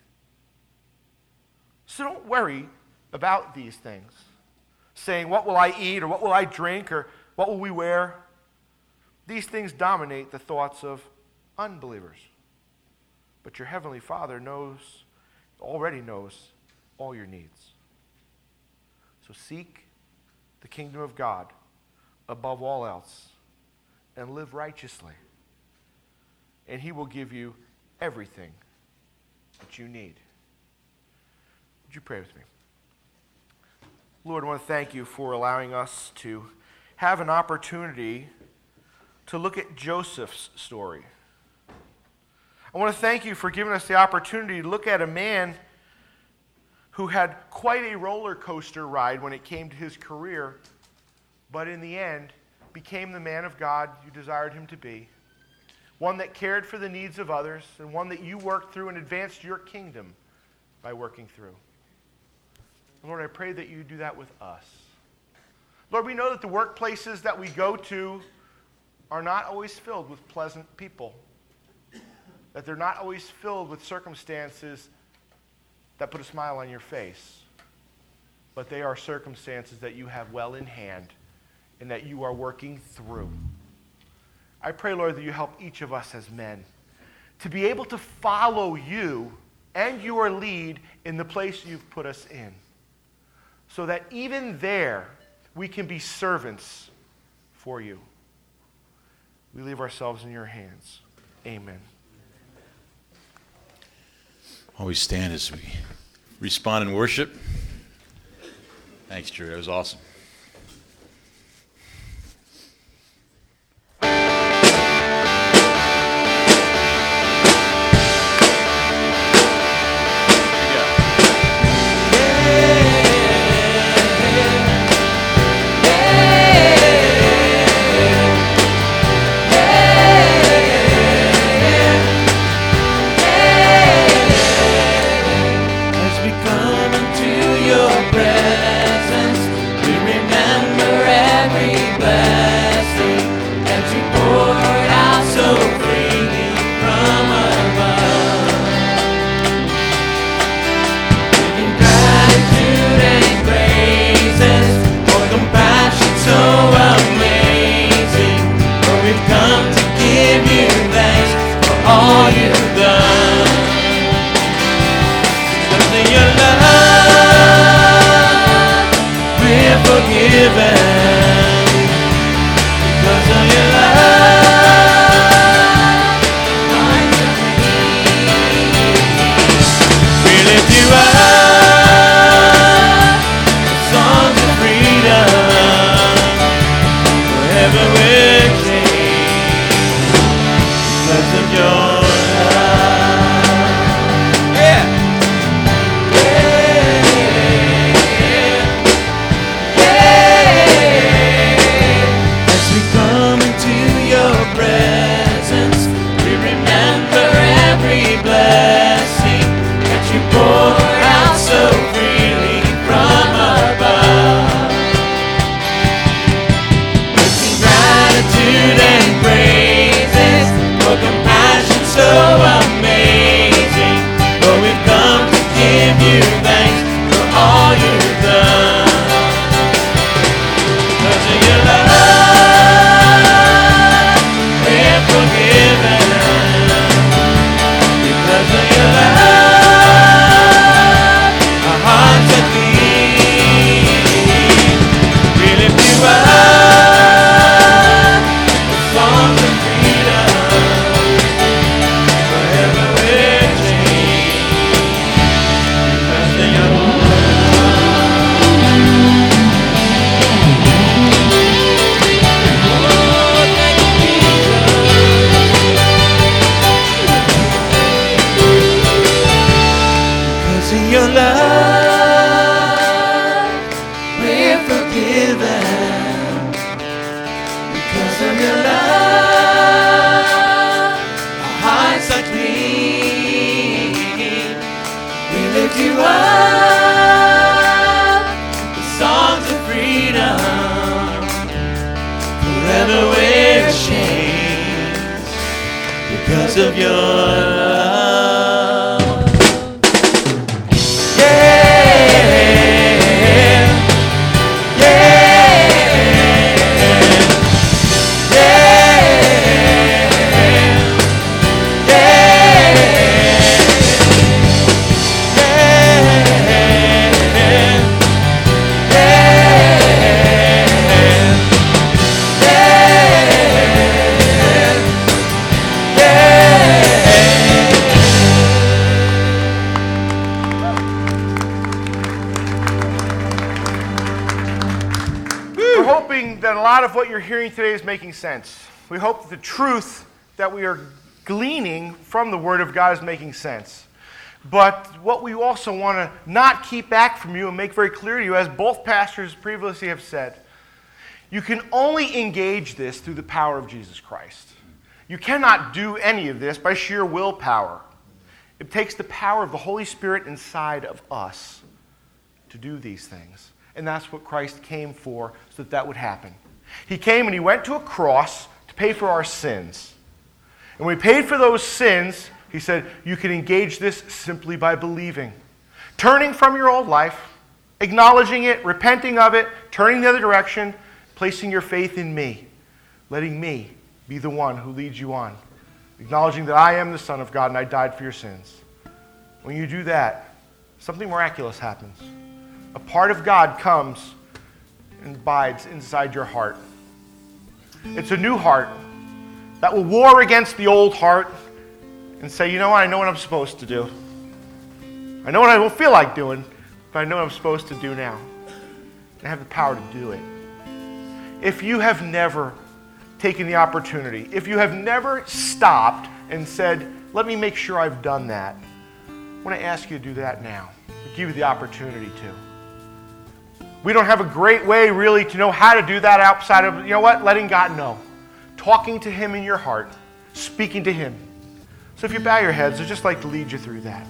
So don't worry about these things, saying, what will I eat, or what will I drink, or what will we wear? These things dominate the thoughts of unbelievers. But your heavenly Father knows, already knows, all your needs. So seek the kingdom of God above all else and live righteously. And He will give you everything that you need. Would you pray with me? Lord, I want to thank You for allowing us to have an opportunity to look at Joseph's story. I want to thank you for giving us the opportunity to look at a man who had quite a roller coaster ride when it came to his career, but in the end became the man of God you desired him to be, one that cared for the needs of others, and one that you worked through and advanced your kingdom by working through. Lord, I pray that you do that with us. Lord, we know that the workplaces that we go to are not always filled with pleasant people, that they're not always filled with circumstances that put a smile on your face, but they are circumstances that you have well in hand and that you are working through. I pray, Lord, that you help each of us as men to be able to follow you and your lead in the place you've put us in, so that even there we can be servants for you. We leave ourselves in your hands. Amen. Always stand as we respond in worship. Thanks, Drew. That was awesome. That a lot of what you're hearing today is making sense. We hope that the truth that we are gleaning from the Word of God is making sense. But what we also want to not keep back from you and make very clear to you, as both pastors previously have said, you can only engage this through the power of Jesus Christ. You cannot do any of this by sheer willpower. It takes the power of the Holy Spirit inside of us to do these things. And that's what Christ came for, so that that would happen. He came and he went to a cross to pay for our sins. And when he paid for those sins, he said, you can engage this simply by believing. Turning from your old life, acknowledging it, repenting of it, turning the other direction, placing your faith in me, letting me be the one who leads you on, acknowledging that I am the Son of God and I died for your sins. When you do that, something miraculous happens. A part of God comes and abides inside your heart. It's a new heart that will war against the old heart and say, you know what, I know what I'm supposed to do. I know what I don't feel like doing, but I know what I'm supposed to do now. And I have the power to do it. If you have never taken the opportunity, if you have never stopped and said, let me make sure I've done that, I want to ask you to do that now. I'll give you the opportunity to. We don't have a great way really to know how to do that outside of, you know what, letting God know. Talking to Him in your heart, speaking to Him. So if you bow your heads, I'd just like to lead you through that.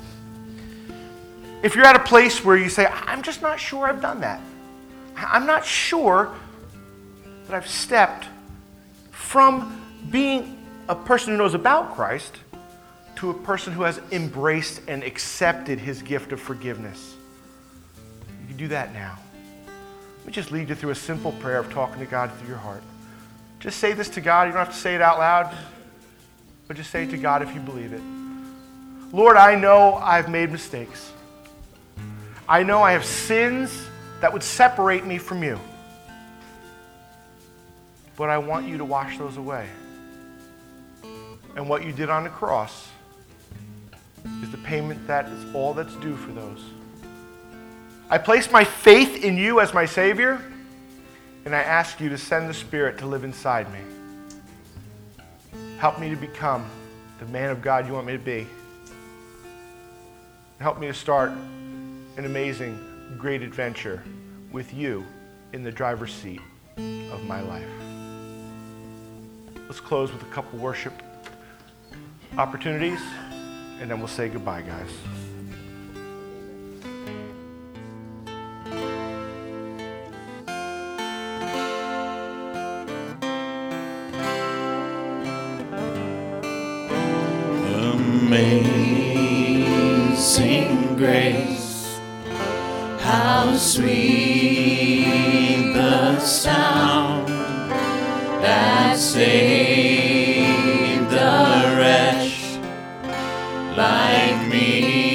If you're at a place where you say, I'm just not sure I've done that. I'm not sure that I've stepped from being a person who knows about Christ to a person who has embraced and accepted His gift of forgiveness. You can do that now. Let me just lead you through a simple prayer of talking to God through your heart. Just say this to God. You don't have to say it out loud, but just say it to God if you believe it. Lord, I know I've made mistakes. I know I have sins that would separate me from you. But I want you to wash those away. And what you did on the cross is the payment that is all that's due for those. I place my faith in you as my Savior, and I ask you to send the Spirit to live inside me. Help me to become the man of God you want me to be. Help me to start an amazing, great adventure with you in the driver's seat of my life. Let's close with a couple worship opportunities, and then we'll say goodbye, guys. Amazing grace, how sweet the sound that saved a wretch like me.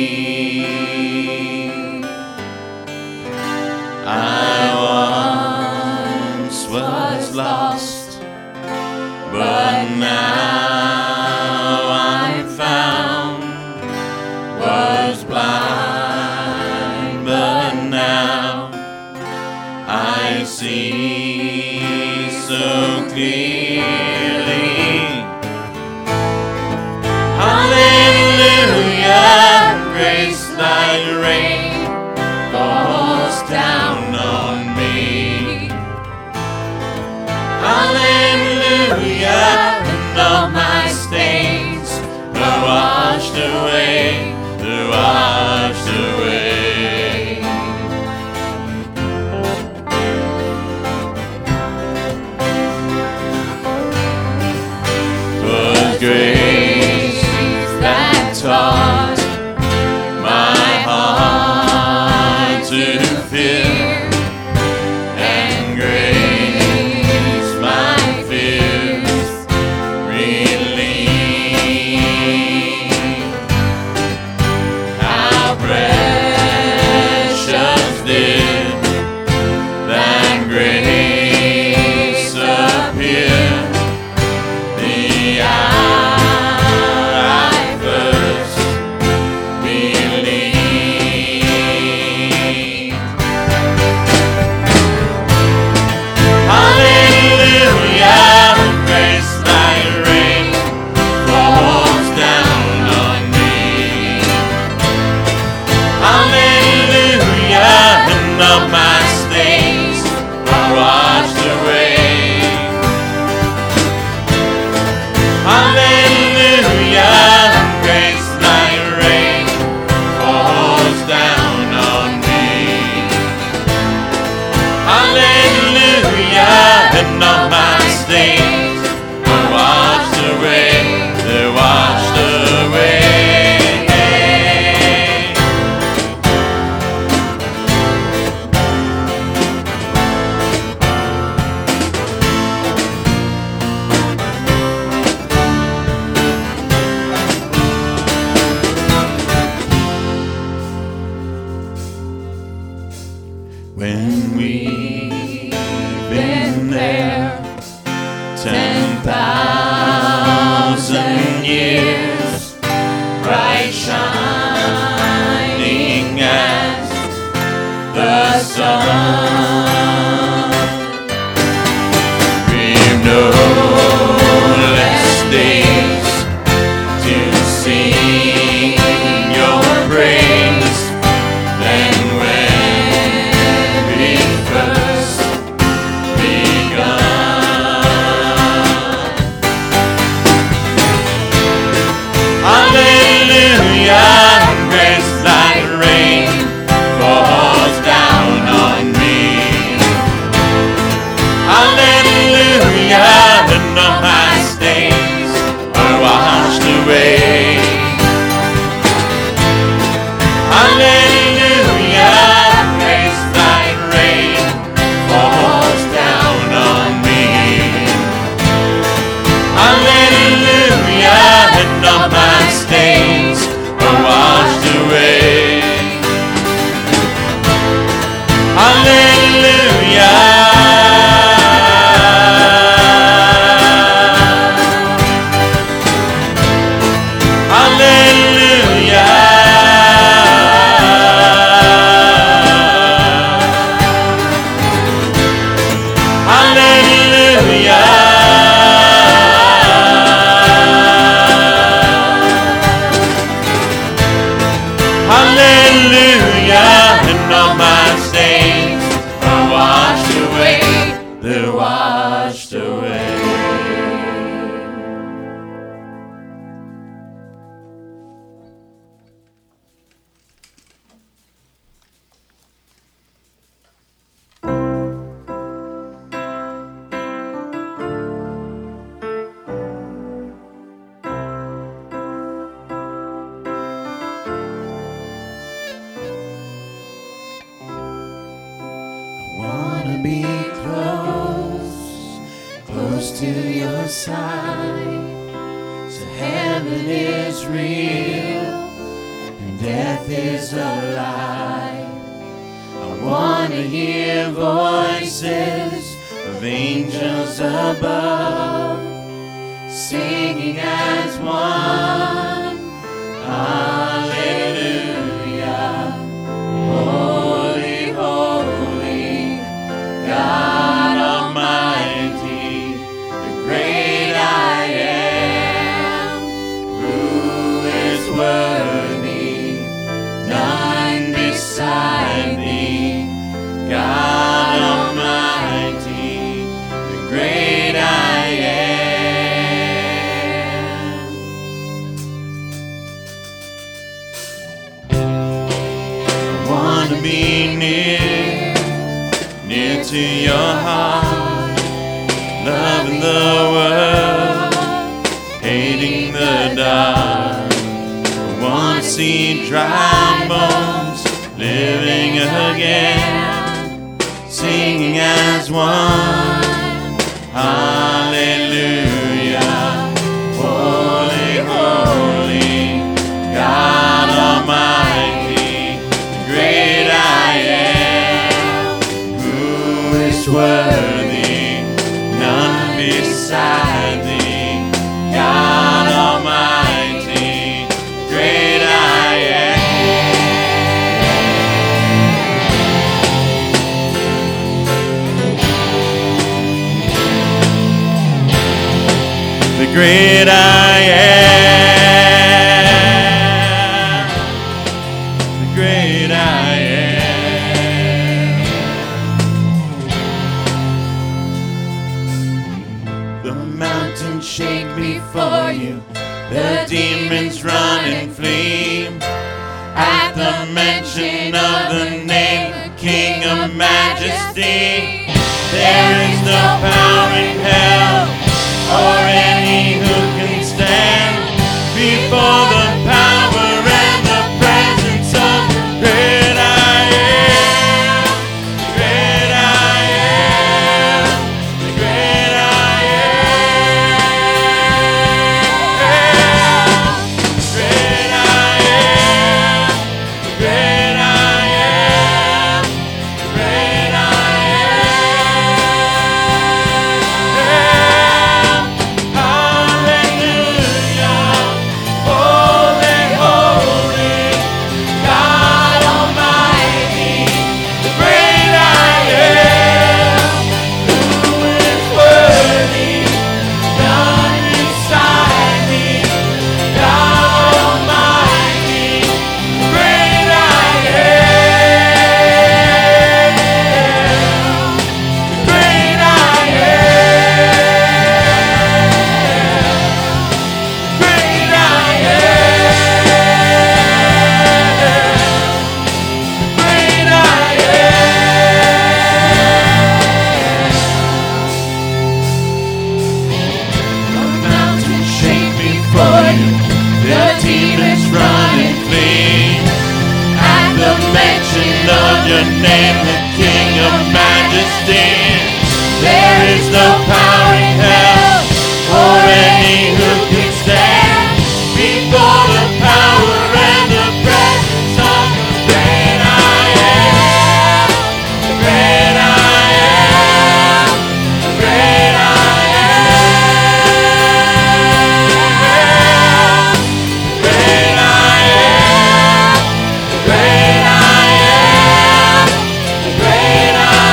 I once was lost, but now I'm found. Was blind, but now I see so clearly. Hallelujah, grace like rain falls down on me. Hallelujah, and all my stains are washed away, are washed away. 'Twas grace that taught my heart all my stains were washed away. Hallelujah, grace like rain falls down on me. Hallelujah, and all my stains were washed away. Hallelujah. Great I am, the great I am. The mountains shake before you, the demons run and flee. At the mention of the name, King of Majesty, there is no power in hell or any who can stand before the power and the presence of the great I am, the great I am, the great I am, the great I am, the great I am, the great I am. name, the King of majesty. There is no power in hell or any who can stand before the power and the presence of the great I am. The great I am. The great I am. The great I am. The great I am. The great I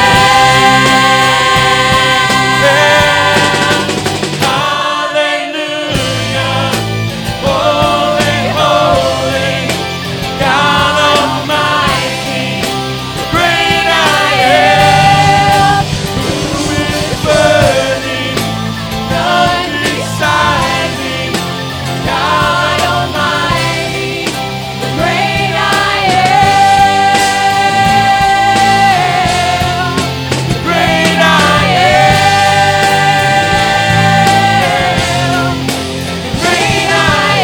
am. Hallelujah. Holy, holy, God Almighty. The great I am. Who is worthy? None beside me. God Almighty. The great I am. The great I am. The great I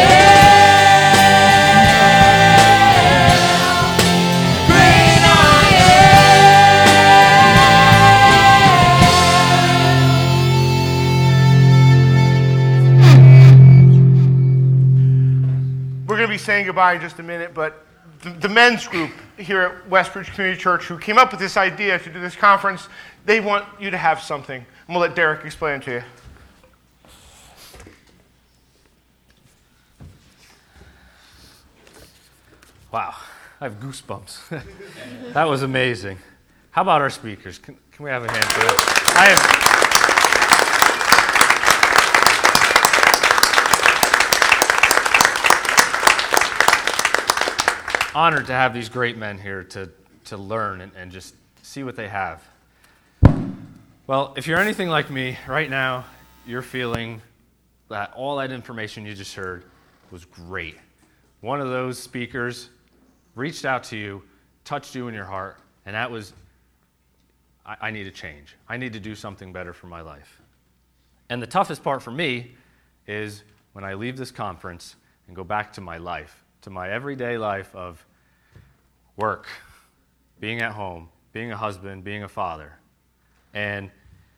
am. Great I am. We're going to be saying goodbye in just a minute, but the, the men's group here at Westbridge Community Church who came up with this idea to do this conference, they want you to have something. I'm going to let Derek explain it to you. Wow, I have goosebumps. That was amazing. How about our speakers? Can, can we have a hand for that? I am honored to have these great men here to, to learn and, and just see what they have. Well, if you're anything like me, right now, you're feeling that all that information you just heard was great. One of those speakers reached out to you, touched you in your heart, and that was, I, I need to change. I need to do something better for my life. And the toughest part for me is when I leave this conference and go back to my life, to my everyday life of work, being at home, being a husband, being a father, and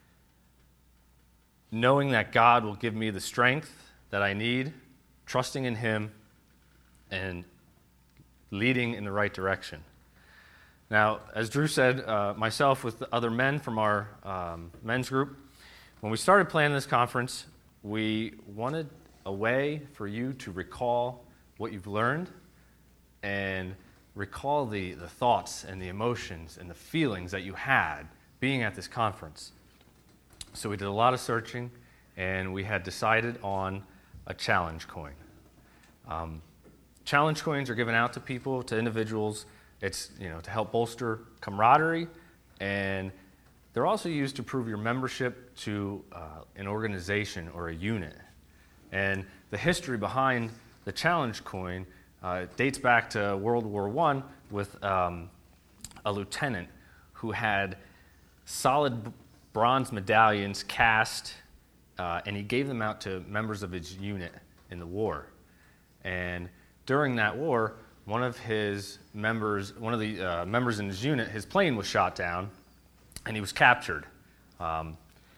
knowing that God will give me the strength that I need, trusting in Him, and leading in the right direction. Now, as Drew said, uh, myself with the other men from our um, men's group, when we started planning this conference, we wanted a way for you to recall what you've learned and recall the, the thoughts and the emotions and the feelings that you had being at this conference. So we did a lot of searching, and we had decided on a challenge coin. Um, challenge coins are given out to people, to individuals. It's, you know, to help bolster camaraderie, and they're also used to prove your membership to uh, an organization or a unit. And the history behind the challenge coin uh, dates back to World War One with um, a lieutenant who had solid b- bronze medallions cast, uh, and he gave them out to members of his unit in the war. And during that war, one of his members, one of the uh, members in his unit, his plane was shot down, and he was captured. Um,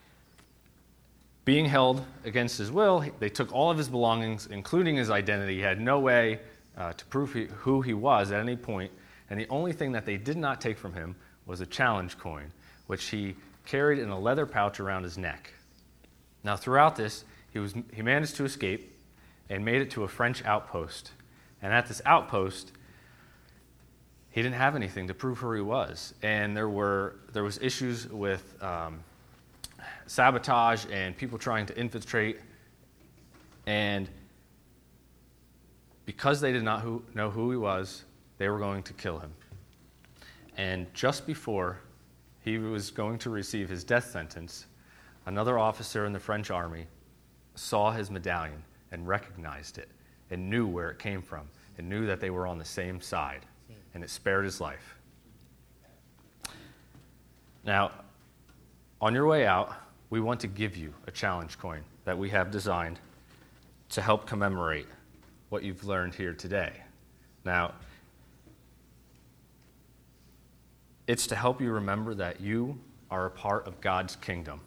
being held against his will, they took all of his belongings, including his identity. He had no way uh, to prove he, who he was at any point, and the only thing that they did not take from him was a challenge coin, which he carried in a leather pouch around his neck. Now, throughout this, he was he managed to escape and made it to a French outpost. And at this outpost, he didn't have anything to prove who he was. And there were there was issues with um, sabotage and people trying to infiltrate. And because they did not who, know who he was, they were going to kill him. And just before he was going to receive his death sentence, another officer in the French army saw his medallion and recognized it and knew where it came from and knew that they were on the same side, and it spared his life. Now, on your way out, we want to give you a challenge coin that we have designed to help commemorate what you've learned here today. Now, It's to help you remember that you are a part of God's kingdom.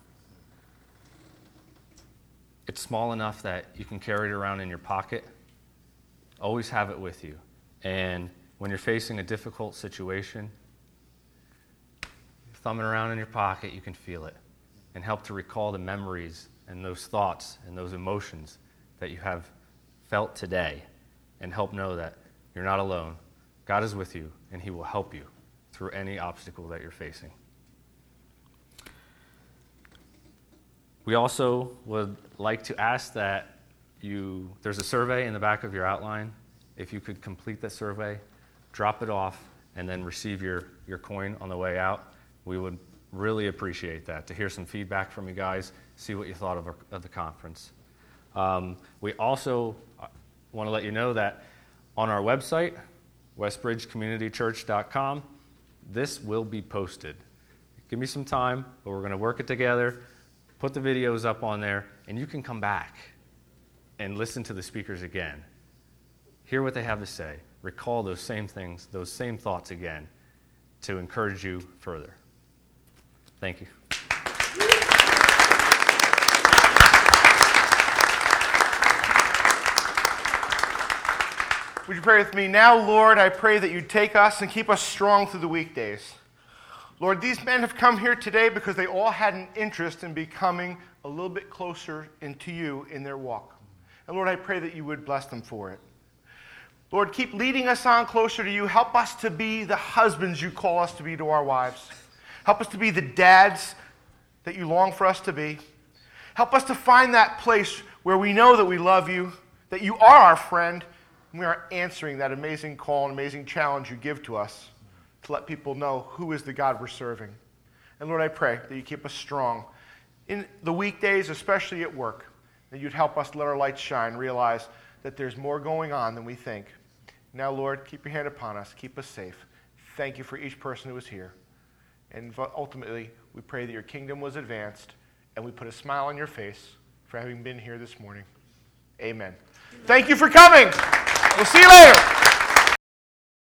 It's small enough that you can carry it around in your pocket. Always have it with you. And when you're facing a difficult situation, thumb it around in your pocket, you can feel it and help to recall the memories and those thoughts and those emotions that you have felt today, and help know that you're not alone. God is with you, and he will help you through any obstacle that you're facing. We also would like to ask that you, there's a survey in the back of your outline. If you could complete that survey, drop it off, and then receive your, your coin on the way out. We would really appreciate that, to hear some feedback from you guys, see what you thought of, our, of the conference. Um, we also want to let you know that on our website, westbridge community church dot com, this will be posted. Give me some time, but we're going to work it together, put the videos up on there, and you can come back and listen to the speakers again. Hear what they have to say. Recall those same things, those same thoughts again, to encourage you further. Thank you. Would you pray with me? Now, Lord, I pray that you take us and keep us strong through the weekdays. Lord, these men have come here today because they all had an interest in becoming a little bit closer into you in their walk. And Lord, I pray that you would bless them for it. Lord, keep leading us on closer to you. Help us to be the husbands you call us to be to our wives. Help us to be the dads that you long for us to be. Help us to find that place where we know that we love you, that you are our friend, and we are answering that amazing call and amazing challenge you give to us to let people know who is the God we're serving. And Lord, I pray that you keep us strong in the weekdays, especially at work, that you'd help us let our lights shine, realize that there's more going on than we think. Now, Lord, keep your hand upon us. Keep us safe. Thank you for each person who is here. And ultimately, we pray that your kingdom was advanced, and we put a smile on your face for having been here this morning. Amen. Thank you for coming. We'll see you later.